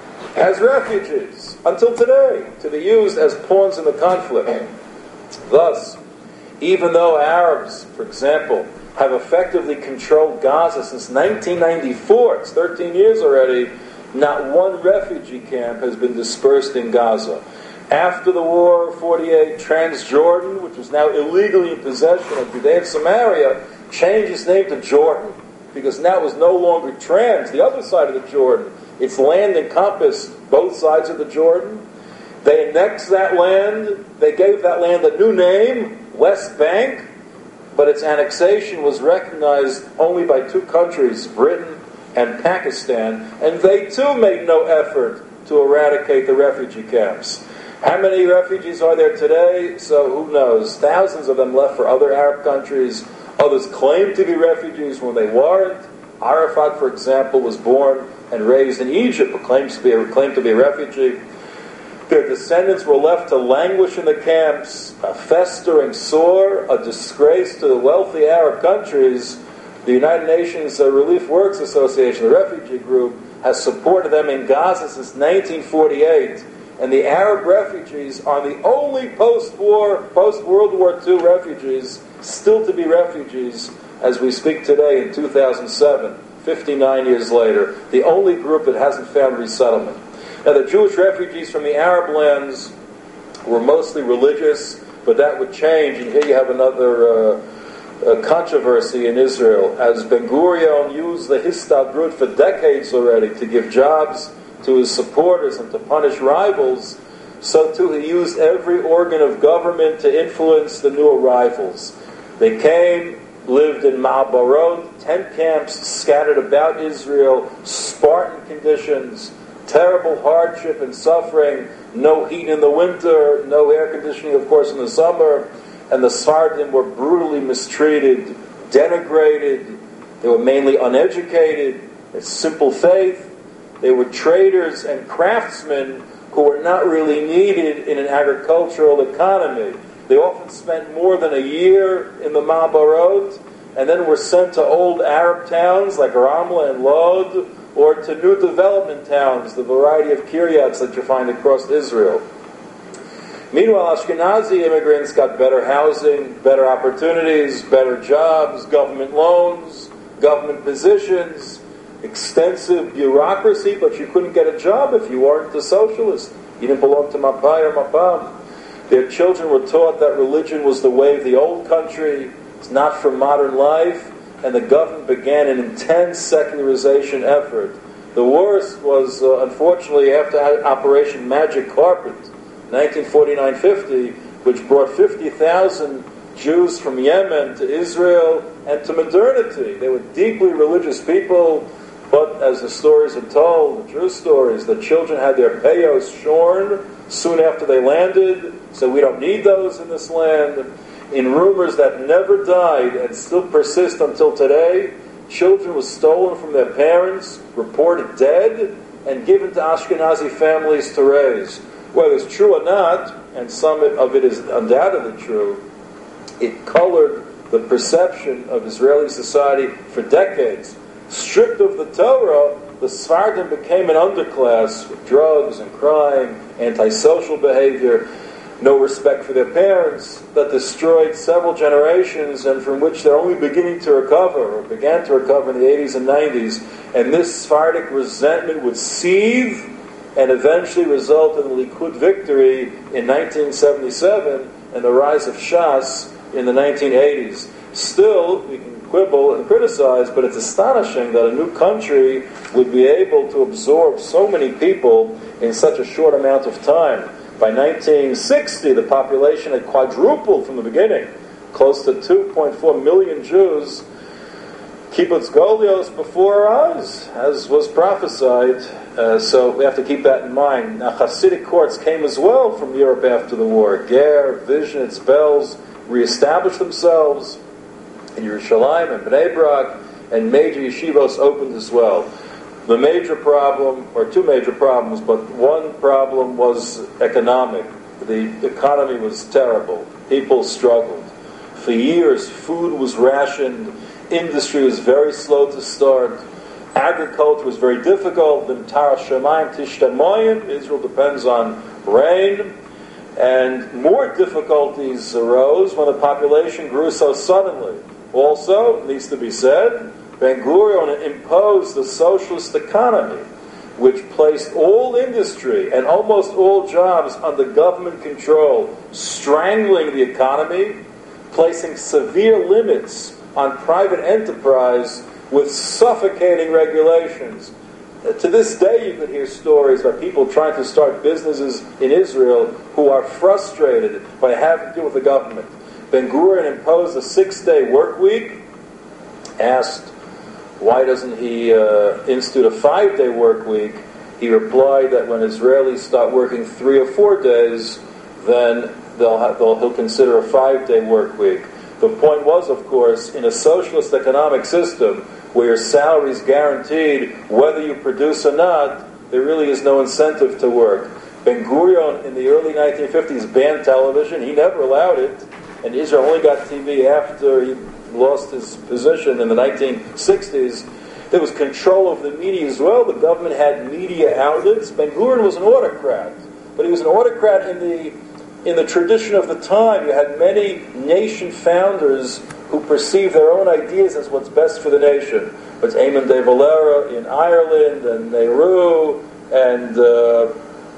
as refugees until today, to be used as pawns in the conflict. Thus, even though Arabs, for example, have effectively controlled Gaza since nineteen ninety-four, it's thirteen years already, not one refugee camp has been dispersed in Gaza. After the war, forty-eight, Transjordan, which was now illegally in possession of Judea and Samaria, changed its name to Jordan, because now it was no longer trans, the other side of the Jordan. Its land encompassed both sides of the Jordan. They annexed that land. They gave that land a new name, West Bank, but its annexation was recognized only by two countries, Britain and Pakistan, and they too made no effort to eradicate the refugee camps. How many refugees are there today? So who knows? Thousands of them left for other Arab countries. Others claim to be refugees when they weren't. Arafat, for example, was born and raised in Egypt, but claims to be a, claimed to be a refugee. Their descendants were left to languish in the camps, a festering sore, a disgrace to the wealthy Arab countries. The United Nations uh, Relief Works Association, the refugee group, has supported them in Gaza since nineteen forty-eight. And the Arab refugees are the only post-war, post-World War Two refugees still to be refugees as we speak today in two thousand seven, fifty-nine years later. The only group that hasn't found resettlement. Now, the Jewish refugees from the Arab lands were mostly religious, but that would change. And here you have another uh, uh, controversy in Israel. As Ben Gurion used the Histadrut for decades already to give jobs to his supporters and to punish rivals, so too he used every organ of government to influence the new arrivals. They came, lived in Ma'abarot, tent camps scattered about Israel, Spartan conditions, terrible hardship and suffering, no heat in the winter, no air conditioning, of course, in the summer, and the Sephardim were brutally mistreated, denigrated, They were mainly uneducated, a simple faith. They were traders and craftsmen who were not really needed in an agricultural economy. They often spent more than a year in the Ma'abarot, and then were sent to old Arab towns like Ramla and Lod, or to new development towns, the variety of kiryats that you find across Israel. Meanwhile, Ashkenazi immigrants got better housing, better opportunities, better jobs, government loans, government positions, extensive bureaucracy, but you couldn't get a job if you weren't a socialist. You didn't belong to Mapai or Mapam. Their children were taught that religion was the way of the old country, it's not for modern life, and the government began an intense secularization effort. The worst was, uh, unfortunately, after Operation Magic Carpet, nineteen forty-nine fifty, which brought fifty thousand Jews from Yemen to Israel and to modernity. They were deeply religious people, but as the stories are told, the true stories, the children had their peyos shorn soon after they landed, so we don't need those in this land. In rumors that never died and still persist until today, children were stolen from their parents, reported dead, and given to Ashkenazi families to raise. Whether it's true or not, and some of it is undoubtedly true, it colored the perception of Israeli society for decades. Stripped of the Torah, the Sephardim became an underclass with drugs and crime, antisocial behavior, no respect for their parents, that destroyed several generations and from which they're only beginning to recover, or began to recover in the eighties and nineties. And this Sephardic resentment would seethe and eventually result in the Likud victory in nineteen seventy-seven and the rise of Shas in the nineteen eighties. Still, we can quibble and criticize, but it's astonishing that a new country would be able to absorb so many people in such a short amount of time. By nineteen sixty, the population had quadrupled from the beginning, close to two point four million Jews. Kibbutz Golios before our eyes, as was prophesied. Uh, so we have to keep that in mind. Now, Hasidic courts came as well from Europe after the war. Ger, Vizhnitz, Belz reestablished themselves in Yerushalayim and Bnei Brak, and major yeshivos opened as well. The major problem, or two major problems, but one problem was economic. The economy was terrible. People struggled. For years, food was rationed. Industry was very slow to start. Agriculture was very difficult. Tara Shemayim Tishtamoyim. Israel depends on rain. And more difficulties arose when the population grew so suddenly. Also, it needs to be said, Ben-Gurion imposed the socialist economy, which placed all industry and almost all jobs under government control, strangling the economy, placing severe limits on private enterprise with suffocating regulations. To this day, you could hear stories about people trying to start businesses in Israel who are frustrated by having to do with the government. Ben-Gurion imposed a six-day work week, asked, why doesn't he uh, institute a five-day work week? He replied that when Israelis start working three or four days, then they'll have, they'll, he'll consider a five-day work week. The point was, of course, in a socialist economic system where your salary is guaranteed whether you produce or not, there really is no incentive to work. Ben-Gurion in the early nineteen fifties banned television. He never allowed it. And Israel only got T V after he lost his position in the nineteen sixties. There was control of the media as well. The government had media outlets. Ben-Gurion was an autocrat. But he was an autocrat in the in the tradition of the time. You had many nation founders who perceived their own ideas as what's best for the nation. But Eamon de Valera in Ireland, and Nehru, and uh,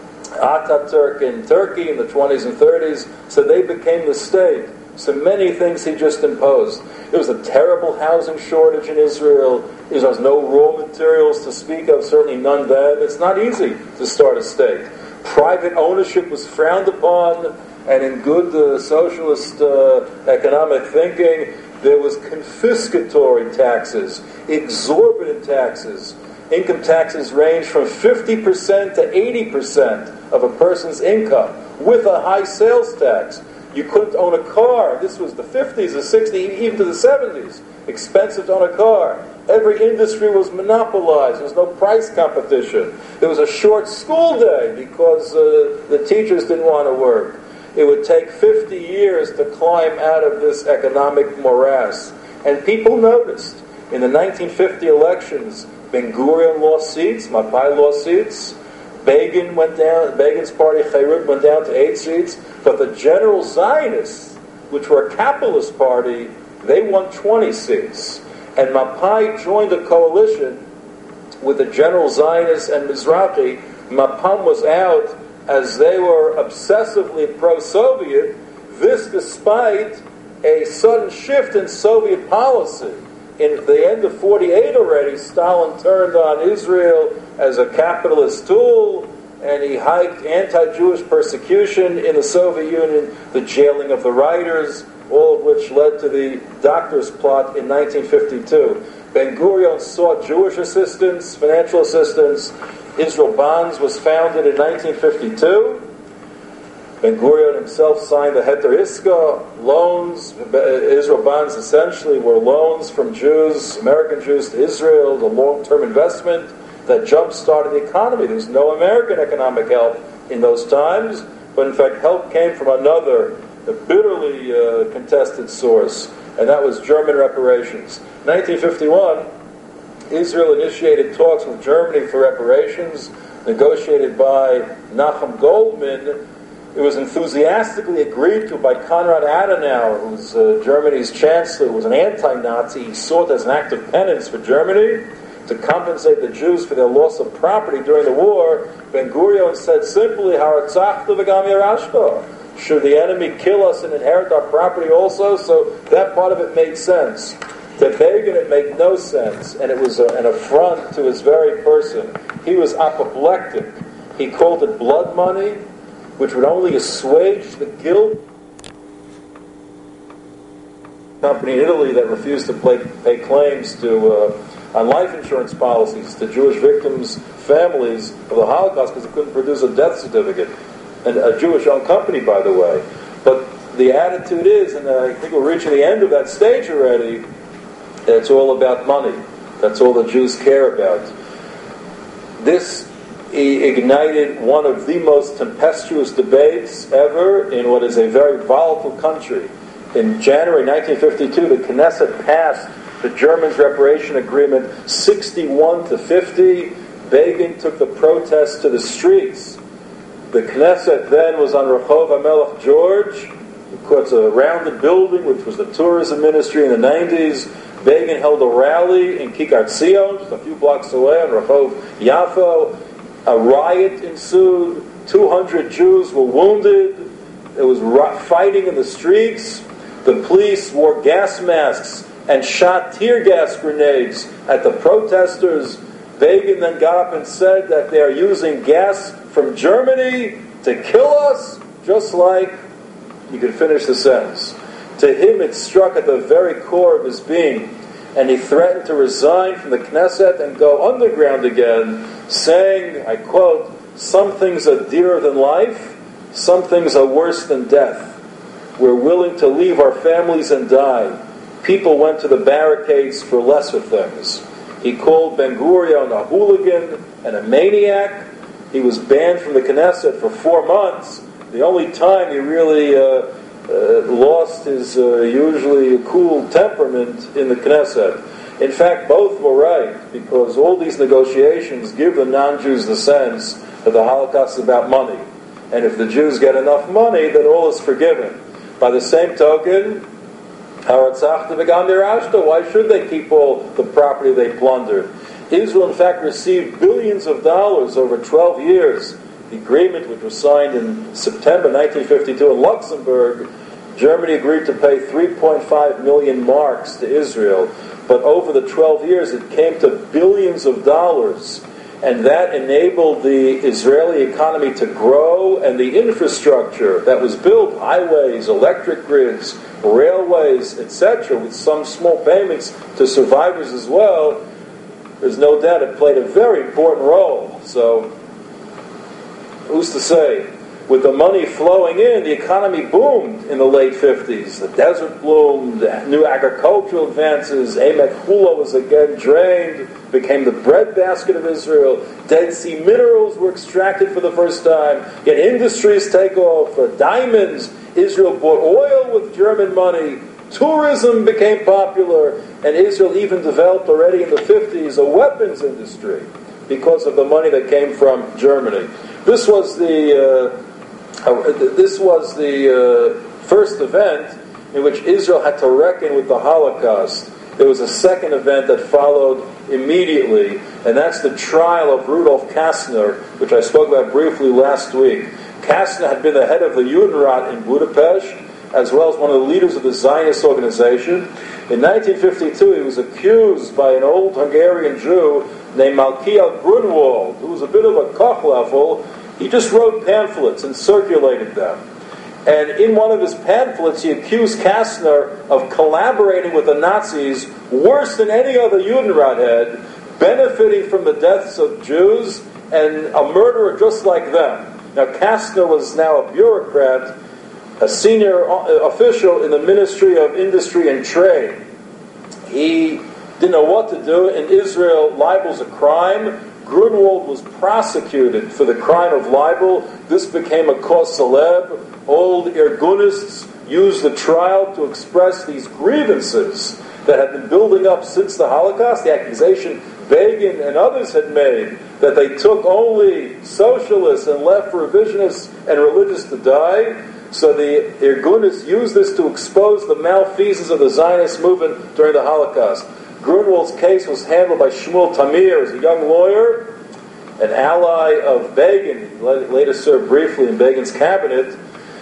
Ataturk in Turkey in the twenties and thirties. So they became the state. So many things he just imposed. There was a terrible housing shortage in Israel. There was no raw materials to speak of, certainly none then. It's not easy to start a state. Private ownership was frowned upon, and in good uh, socialist uh, economic thinking, there was confiscatory taxes, exorbitant taxes. Income taxes range from fifty percent to eighty percent of a person's income, with a high sales tax. You couldn't own a car. This was the fifties, the sixties, even to the seventies. Expensive to own a car. Every industry was monopolized. There was no price competition. There was a short school day because uh, the teachers didn't want to work. It would take fifty years to climb out of this economic morass. And people noticed. In the nineteen fifty elections, Ben-Gurion lost seats, Mapai lost seats, Begin went down, Begin's party, Chairut, went down to eight seats, but the General Zionists, which were a capitalist party, they won twenty seats. And Mapai joined a coalition with the General Zionists and Mizrahi. Mapam was out as they were obsessively pro-Soviet, this despite a sudden shift in Soviet policy. In the end of forty-eight already, Stalin turned on Israel as a capitalist tool, and he hiked anti-Jewish persecution in the Soviet Union, the jailing of the writers, all of which led to the Doctors' Plot in nineteen fifty-two. Ben-Gurion sought Jewish assistance, financial assistance. Israel Bonds was founded in nineteen fifty-two. Ben-Gurion himself signed the Heter Iska, loans. Israel Bonds essentially were loans from Jews, American Jews to Israel, the long-term investment that jump-started the economy. There was no American economic help in those times, but in fact help came from another, a bitterly uh, contested source, and that was German reparations. nineteen fifty-one, Israel initiated talks with Germany for reparations, negotiated by Nachum Goldman. It was enthusiastically agreed to by Konrad Adenauer, who was uh, Germany's chancellor, who was an anti-Nazi. He sought as an act of penance for Germany to compensate the Jews for their loss of property during the war. Ben-Gurion said simply, "Haratzachta v'gam yarashta." Should the enemy kill us and inherit our property also? So that part of it made sense. To Begin, it made no sense, and it was a, an affront to his very person. He was apoplectic. He called it blood money, which would only assuage the guilt. Company in Italy that refused to pay, pay claims to uh, on life insurance policies to Jewish victims' families of the Holocaust because it couldn't produce a death certificate. And a Jewish-owned company, by the way. But the attitude is, and I think we're reaching the end of that stage already, it's all about money. That's all the Jews care about. This ignited one of the most tempestuous debates ever in what is a very volatile country. In January nineteen fifty-two, the Knesset passed the Germans' reparation agreement sixty-one to fifty. Begin took the protests to the streets. The Knesset then was on Rehov HaMelech George. It's a rounded building, which was the tourism ministry in the nineties. Begin held a rally in Kikar Tzion, just a few blocks away on Rehov Yafo. A riot ensued. two hundred Jews were wounded. There was fighting in the streets. The police wore gas masks and shot tear gas grenades at the protesters. Begin then got up and said that they are using gas from Germany to kill us, just like, you can finish the sentence. To him it struck at the very core of his being, and he threatened to resign from the Knesset and go underground again, saying, I quote, "Some things are dearer than life, some things are worse than death. We're willing to leave our families and die. People went to the barricades for lesser things." He called Ben-Gurion a hooligan and a maniac. He was banned from the Knesset for four months. The only time he really uh, uh, lost his uh, usually cool temperament in the Knesset. In fact, both were right, because all these negotiations give the non-Jews the sense that the Holocaust is about money. And if the Jews get enough money, then all is forgiven. By the same token, why should they keep all the property they plundered? Israel, in fact, received billions of dollars over twelve years. The agreement, which was signed in September nineteen fifty-two in Luxembourg, Germany agreed to pay three point five million marks to Israel. But over the twelve years, it came to billions of dollars. And that enabled the Israeli economy to grow, and the infrastructure that was built, highways, electric grids, railways, et cetera, with some small payments to survivors as well, there's no doubt it played a very important role. So, who's to say? with the money flowing in, the economy boomed in the late fifties. The desert bloomed, new agricultural advances, Emek Hula was again drained, became the breadbasket of Israel. Dead Sea minerals were extracted for the first time. Yet industries take off. Uh, diamonds. Israel bought oil with German money. Tourism became popular. And Israel even developed already in the fifties a weapons industry because of the money that came from Germany. This was the uh, uh, this was the uh, first event in which Israel had to reckon with the Holocaust. There was a second event that followed immediately, and that's the trial of Rudolf Kastner, which I spoke about briefly last week. Kastner had been the head of the Judenrat in Budapest, as well as one of the leaders of the Zionist organization. In nineteen fifty-two, he was accused by an old Hungarian Jew named Malkiel Grunwald, who was a bit of a kochleffel. He just wrote pamphlets and circulated them. And in one of his pamphlets, he accused Kastner of collaborating with the Nazis worse than any other Judenrat head, benefiting from the deaths of Jews, and a murderer just like them. Now, Kastner was now a bureaucrat, a senior official in the Ministry of Industry and Trade. He didn't know what to do. In Israel, libel's a crime. Grunwald was prosecuted for the crime of libel. This became a cause célèbre. Old Irgunists used the trial to express these grievances that had been building up since the Holocaust. The accusation Begin and others had made that they took only socialists and left revisionists and religious to die. So the Irgunists used this to expose the malfeasance of the Zionist movement during the Holocaust. Grunwald's case was handled by Shmuel Tamir as a young lawyer, an ally of Begin. He later served briefly in Begin's cabinet.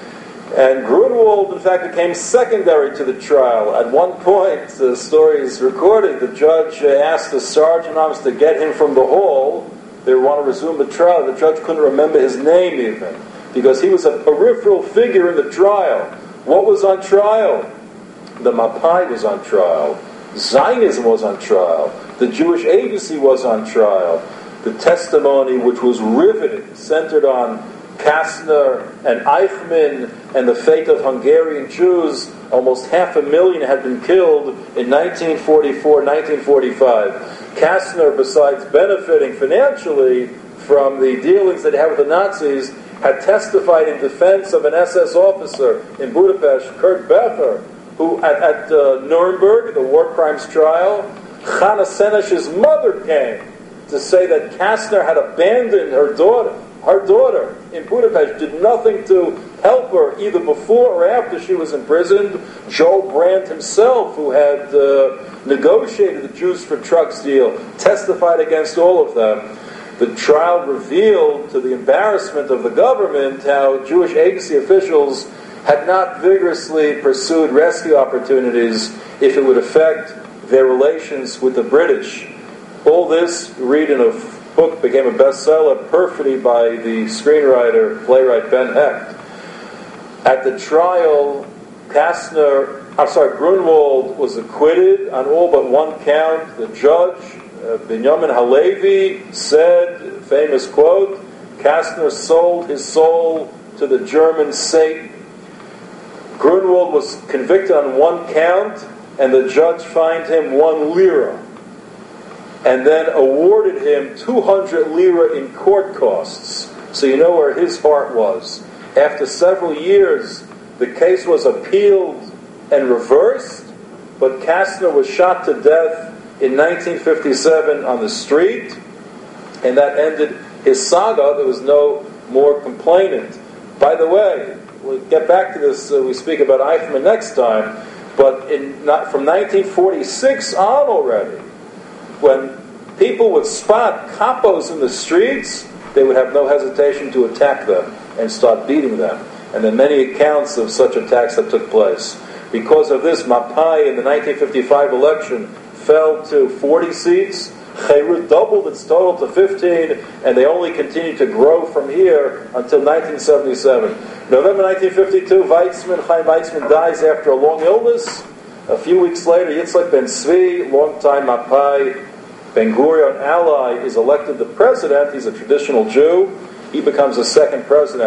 And Grunwald, in fact, became secondary to the trial. At one point, the story is recorded, the judge asked the sergeant arms to get him from the hall. They want to resume the trial. The judge couldn't remember his name even, because he was a peripheral figure in the trial. What was on trial? The Mapai was on trial. Zionism was on trial. The Jewish Agency was on trial. The testimony, which was riveting, centered on Kastner and Eichmann and the fate of Hungarian Jews. Almost half a million had been killed in nineteen forty-four, nineteen forty-five. Kastner, besides benefiting financially from the dealings that he had with the Nazis, had testified in defense of an S S officer in Budapest, Kurt Becher, who at, at uh, Nuremberg, the war crimes trial, Chana Senesh's mother came to say that Kastner had abandoned her daughter. Her daughter in Budapest did nothing to help her either before or after she was imprisoned. Joel Brandt himself, who had uh, negotiated the Jews for Trucks deal, testified against all of them. The trial revealed, to the embarrassment of the government, how Jewish agency officials had not vigorously pursued rescue opportunities if it would affect their relations with the British. All this, read in a book, became a bestseller, Perfidy, by the screenwriter, playwright Ben Hecht. At the trial, Kastner, I'm sorry, Grunwald was acquitted on all but one count. The judge, uh, Binyamin Halevi, said, famous quote, Kastner sold his soul to the German Satan. Grunwald was convicted on one count, and the judge fined him one lira, and then awarded him two hundred lira in court costs. So you know where his heart was. After several years, the case was appealed and reversed, but Kastner was shot to death in nineteen fifty-seven on the street, and that ended his saga. There was no more complainant. By the way, we'll get back to this, uh, we speak about Eichmann next time, but in not, from nineteen forty-six on already, when people would spot capos in the streets, they would have no hesitation to attack them and start beating them. And there are many accounts of such attacks that took place. Because of this, Mapai in the nineteen fifty-five election fell to forty seats. Cheirut doubled its total to fifteen, and they only continued to grow from here until nineteen seventy-seven. November nineteen fifty-two, Weizmann, Chaim Weizmann dies after a long illness. A few weeks later, Yitzhak Ben Tzvi, longtime Mapai, Ben Gurion ally, is elected the president. He's a traditional Jew. He becomes the second president.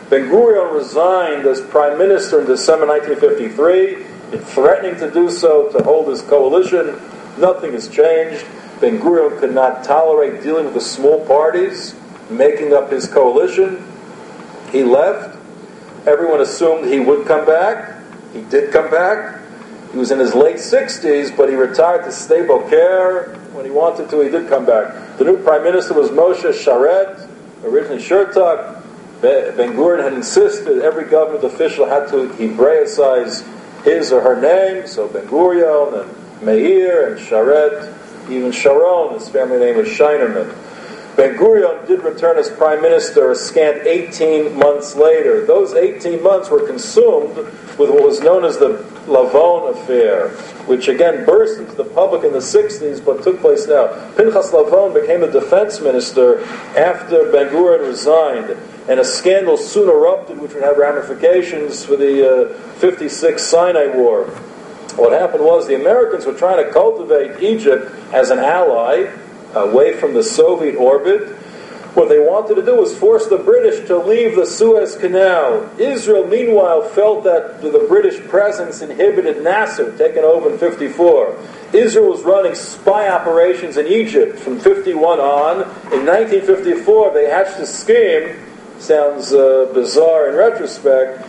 Ben-Gurion resigned as prime minister in December nineteen fifty-three, in threatening to do so to hold his coalition. Nothing has changed. Ben-Gurion could not tolerate dealing with the small parties making up his coalition. He left. Everyone assumed he would come back. He did come back. He was in his late sixties, but he retired to Sde Boker. When he wanted to, he did come back. The new prime minister was Moshe Sharet, originally Shertak. Ben-Gurion had insisted every government official had to Hebraicize his or her name, so Ben-Gurion and Meir and Sharet, even Sharon, his family name was Shinerman. Ben-Gurion did return as prime minister a scant eighteen months later. Those eighteen months were consumed with what was known as the Lavon affair, which again burst into the public in the sixties, but took place now. Pinchas Lavon became the defense minister after Ben-Gurion resigned, and a scandal soon erupted which would have ramifications for the uh, fifty-six Sinai War. What happened was the Americans were trying to cultivate Egypt as an ally, away from the Soviet orbit. What they wanted to do was force the British to leave the Suez Canal. Israel, meanwhile, felt that the British presence inhibited Nasser, taken over in fifty-four. Israel was running spy operations in Egypt from fifty-one on. In nineteen fifty-four, they hatched a scheme, sounds uh, bizarre in retrospect,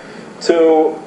to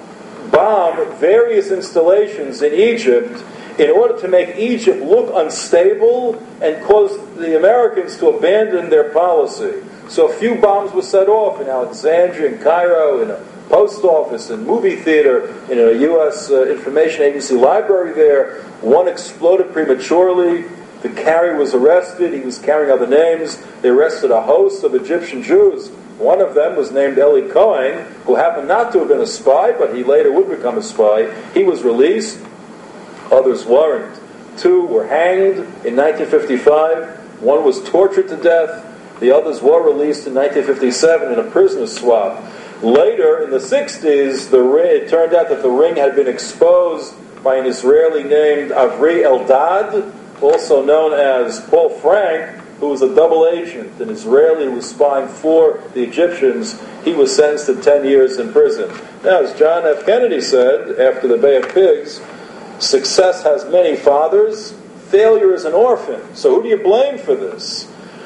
bomb various installations in Egypt in order to make Egypt look unstable and cause the Americans to abandon their policy. So a few bombs were set off in Alexandria, in Cairo, in a post office, in movie theater, in a U S uh, information agency library there. One exploded prematurely. The carrier was arrested. He was carrying other names. They arrested a host of Egyptian Jews. One of them was named Eli Cohen, who happened not to have been a spy, but he later would become a spy. He was released. Others weren't. Two were hanged in nineteen fifty-five. One was tortured to death. The others were released in nineteen fifty-seven in a prisoner swap. Later, in the sixties, the ring, it turned out that the ring had been exposed by an Israeli named Avri Eldad, also known as Paul Frank, who was a double agent, an Israeli who was spying for the Egyptians. He was sentenced to ten years in prison. Now, as John F. Kennedy said after the Bay of Pigs, success has many fathers, failure is an orphan. So who do you blame for this?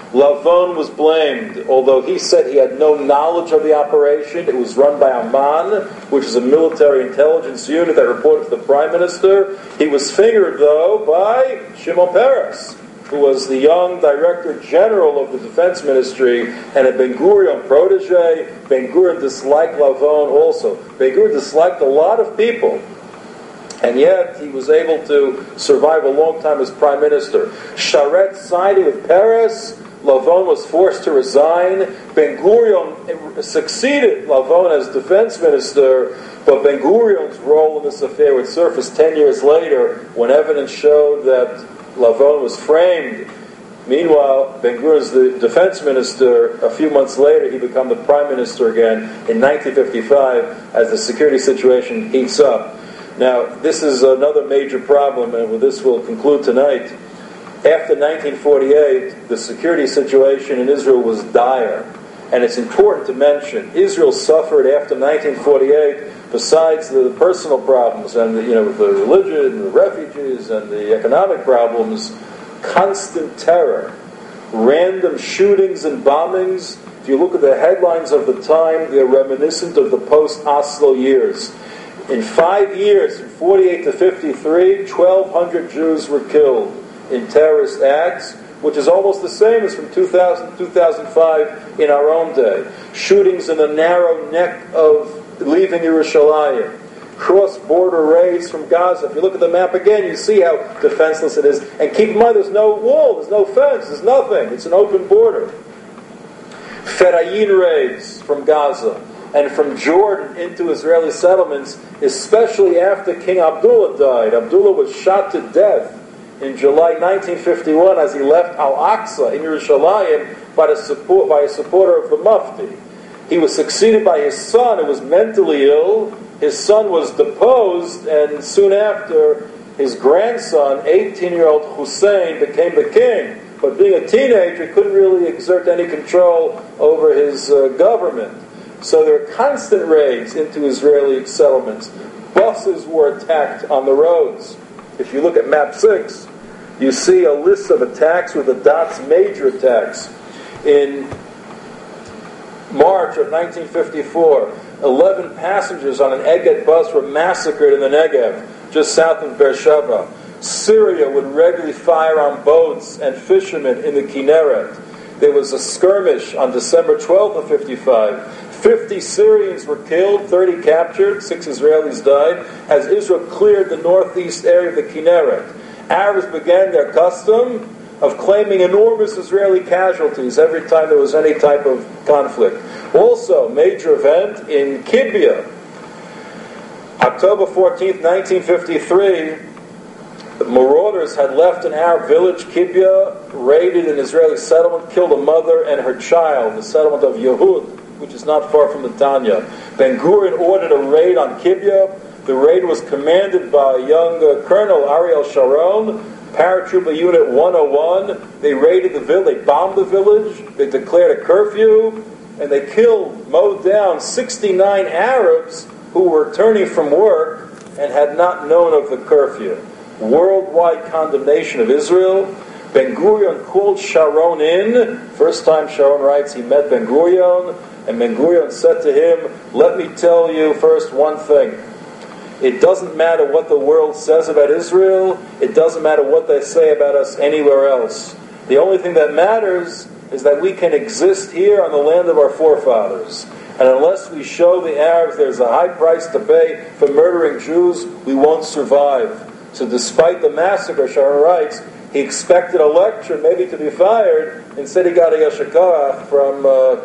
Lavon was blamed, although he said he had no knowledge of the operation. It was run by Amman, which is a military intelligence unit that reported to the prime minister. He was fingered, though, by Shimon Peres, who was the young director general of the defense ministry and a Ben-Gurion protege. Ben-Gurion disliked Lavon also. Ben-Gurion disliked a lot of people, and yet he was able to survive a long time as prime minister. Sharet sided with Peres. Lavon was forced to resign. Ben-Gurion succeeded Lavon as defense minister, but Ben-Gurion's role in this affair would surface ten years later when evidence showed that Lavon was framed. Meanwhile, Ben-Gurion's the defense minister. A few months later, he became the prime minister again in nineteen fifty-five as the security situation heats up. Now, this is another major problem, and with this we'll conclude tonight. After nineteen forty-eight, the security situation in Israel was dire. And it's important to mention, Israel suffered after nineteen forty-eight, besides the personal problems and the, you know, the religion, the refugees, and the economic problems, constant terror, random shootings and bombings. If you look at the headlines of the time, they're reminiscent of the post-Oslo years. In five years, from forty-eight to fifty-three, twelve hundred Jews were killed in terrorist acts, which is almost the same as from two thousand to two thousand five in our own day. Shootings in the narrow neck of leaving Yerushalayim, cross-border raids from Gaza. If you look at the map again, you see how defenseless it is. And keep in mind, there's no wall, there's no fence, there's nothing. It's an open border. Ferayin raids from Gaza and from Jordan into Israeli settlements, especially after King Abdullah died. Abdullah was shot to death in July nineteen fifty-one as he left Al-Aqsa in Yerushalayim by, the support, by a supporter of the Mufti. He was succeeded by his son, who was mentally ill. His son was deposed, and soon after, his grandson, eighteen-year-old Hussein, became the king. But being a teenager, he couldn't really exert any control over his uh, government. So there were constant raids into Israeli settlements. Buses were attacked on the roads. If you look at map six, you see a list of attacks with the dots, major attacks. In March of nineteen fifty-four, eleven passengers on an Egged bus were massacred in the Negev, just south of Beersheba. Syria would regularly fire on boats and fishermen in the Kinneret. There was a skirmish on December twelfth of fifty-five. fifty Syrians were killed, thirty captured, six Israelis died, as Israel cleared the northeast area of the Kinneret. Arabs began their custom of claiming enormous Israeli casualties every time there was any type of conflict. Also, major event in Kibbutz, October fourteenth, nineteen fifty-three, the marauders had left an Arab village, Kibbutz, raided an Israeli settlement, killed a mother and her child, the settlement of Yehud, which is not far from the Tanya. Ben Gurion ordered a raid on Kibbutz. The raid was commanded by a young uh, Colonel Ariel Sharon, Paratrooper Unit one oh one. They raided the village, they bombed the village, they declared a curfew, and they killed, mowed down sixty-nine Arabs who were returning from work and had not known of the curfew. Worldwide condemnation of Israel. Ben Gurion called Sharon in. First time Sharon writes he met Ben Gurion, and Ben Gurion said to him, "Let me tell you first one thing. It doesn't matter what the world says about Israel. It doesn't matter what they say about us anywhere else. The only thing that matters is that we can exist here on the land of our forefathers. And unless we show the Arabs there's a high price to pay for murdering Jews, we won't survive." So despite the massacre, Sharon writes, he expected a lecture, maybe to be fired. Instead he got a yashikah from uh,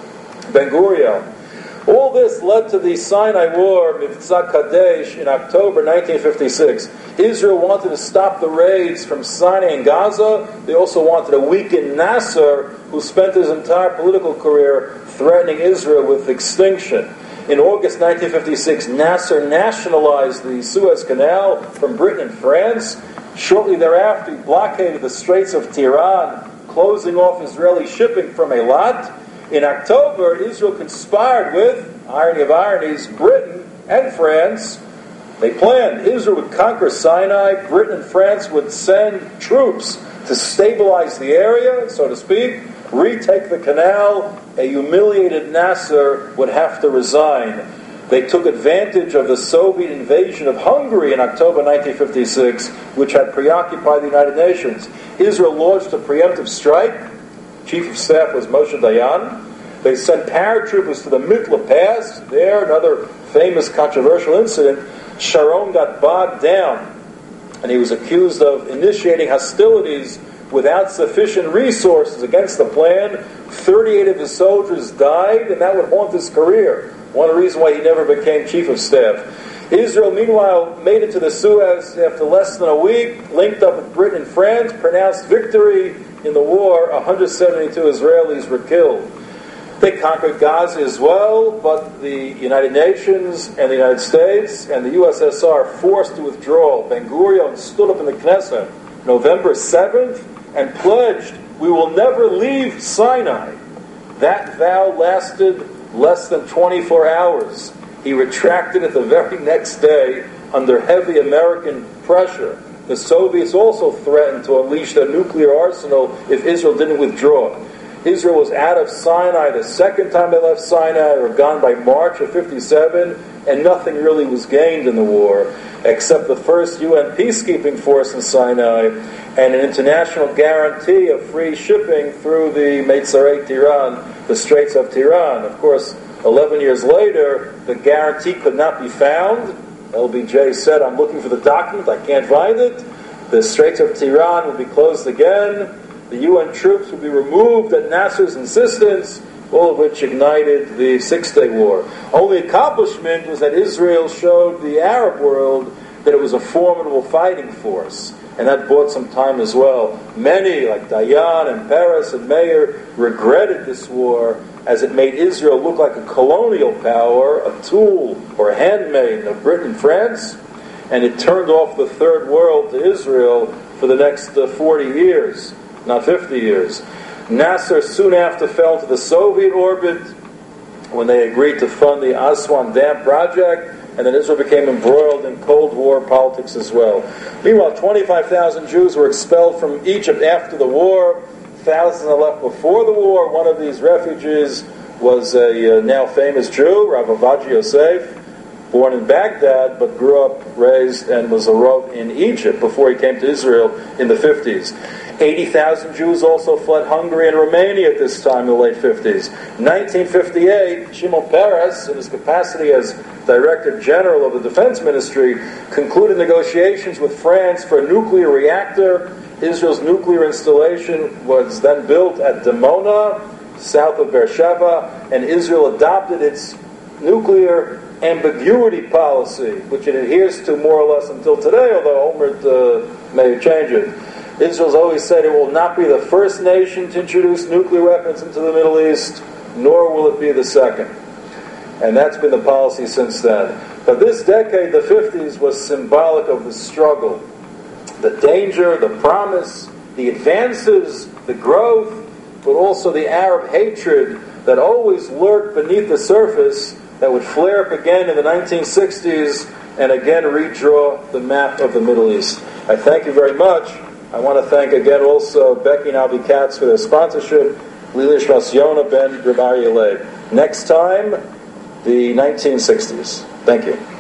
Ben Gurion. All this led to the Sinai War, Mivtza Kadesh, in October nineteen fifty-six. Israel wanted to stop the raids from Sinai and Gaza. They also wanted to weaken Nasser, who spent his entire political career threatening Israel with extinction. In August nineteen fifty-six, Nasser nationalized the Suez Canal from Britain and France. Shortly thereafter, he blockaded the Straits of Tiran, closing off Israeli shipping from Eilat. In October, Israel conspired with, irony of ironies, Britain and France. They planned Israel would conquer Sinai, Britain and France would send troops to stabilize the area, so to speak, retake the canal. A humiliated Nasser would have to resign. They took advantage of the Soviet invasion of Hungary in October nineteen fifty-six, which had preoccupied the United Nations. Israel launched a preemptive strike. Chief of Staff was Moshe Dayan. They sent paratroopers to the Mitla Pass. There, another famous controversial incident, Sharon got bogged down, and he was accused of initiating hostilities without sufficient resources against the plan. thirty-eight of his soldiers died, and that would haunt his career. One reason why he never became Chief of Staff. Israel, meanwhile, made it to the Suez after less than a week, linked up with Britain and France, pronounced victory. In the war, one hundred seventy-two Israelis were killed. They conquered Gaza as well, but the United Nations and the United States and the U S S R forced to withdraw. Ben Gurion stood up in the Knesset November seventh and pledged, "We will never leave Sinai." That vow lasted less than twenty-four hours. He retracted it the very next day under heavy American pressure. The Soviets also threatened to unleash their nuclear arsenal if Israel didn't withdraw. Israel was out of Sinai the second time they left Sinai, or gone by March of fifty-seven, and nothing really was gained in the war, except the first U N peacekeeping force in Sinai and an international guarantee of free shipping through the Meitzarei Tiran, the Straits of Tiran. Of course, eleven years later, the guarantee could not be found. L B J said, "I'm looking for the document, I can't find it." The Straits of Tiran would be closed again. The U N troops would be removed at Nasser's insistence, all of which ignited the Six-Day War. Only accomplishment was that Israel showed the Arab world that it was a formidable fighting force, and that bought some time as well. Many, like Dayan and Peres and Meir, regretted this war as it made Israel look like a colonial power, a tool or a handmaid of Britain and France, and it turned off the third world to Israel for the next uh, forty years, not fifty years. Nasser soon after fell to the Soviet orbit. when they agreed to fund the Aswan Dam project, and then Israel became embroiled in Cold War politics as well. Meanwhile, twenty-five thousand Jews were expelled from Egypt after the war. Thousands are left before the war. One of these refugees was a uh, now famous Jew, Rav Ovadia Yosef, born in Baghdad, but grew up, raised, and was a Rav in Egypt before he came to Israel in the fifties. eighty thousand Jews also fled Hungary and Romania at this time in the late fifties. nineteen fifty-eight, Shimon Peres, in his capacity as Director General of the Defense Ministry, concluded negotiations with France for a nuclear reactor. Israel's nuclear installation was then built at Dimona, south of Beersheba, and Israel adopted its nuclear ambiguity policy, which it adheres to more or less until today, although Olmert uh, may change it. Israel's always said it will not be the first nation to introduce nuclear weapons into the Middle East, nor will it be the second. And that's been the policy since then. But this decade, the fifties, was symbolic of the struggle, the danger, the promise, the advances, the growth, but also the Arab hatred that always lurked beneath the surface that would flare up again in the nineteen sixties and again redraw the map of the Middle East. I thank you very much. I want to thank again also Becky and Avi Katz for their sponsorship, Lili Shmas Yona Ben Rabari Leib. Next time, the nineteen sixties. Thank you.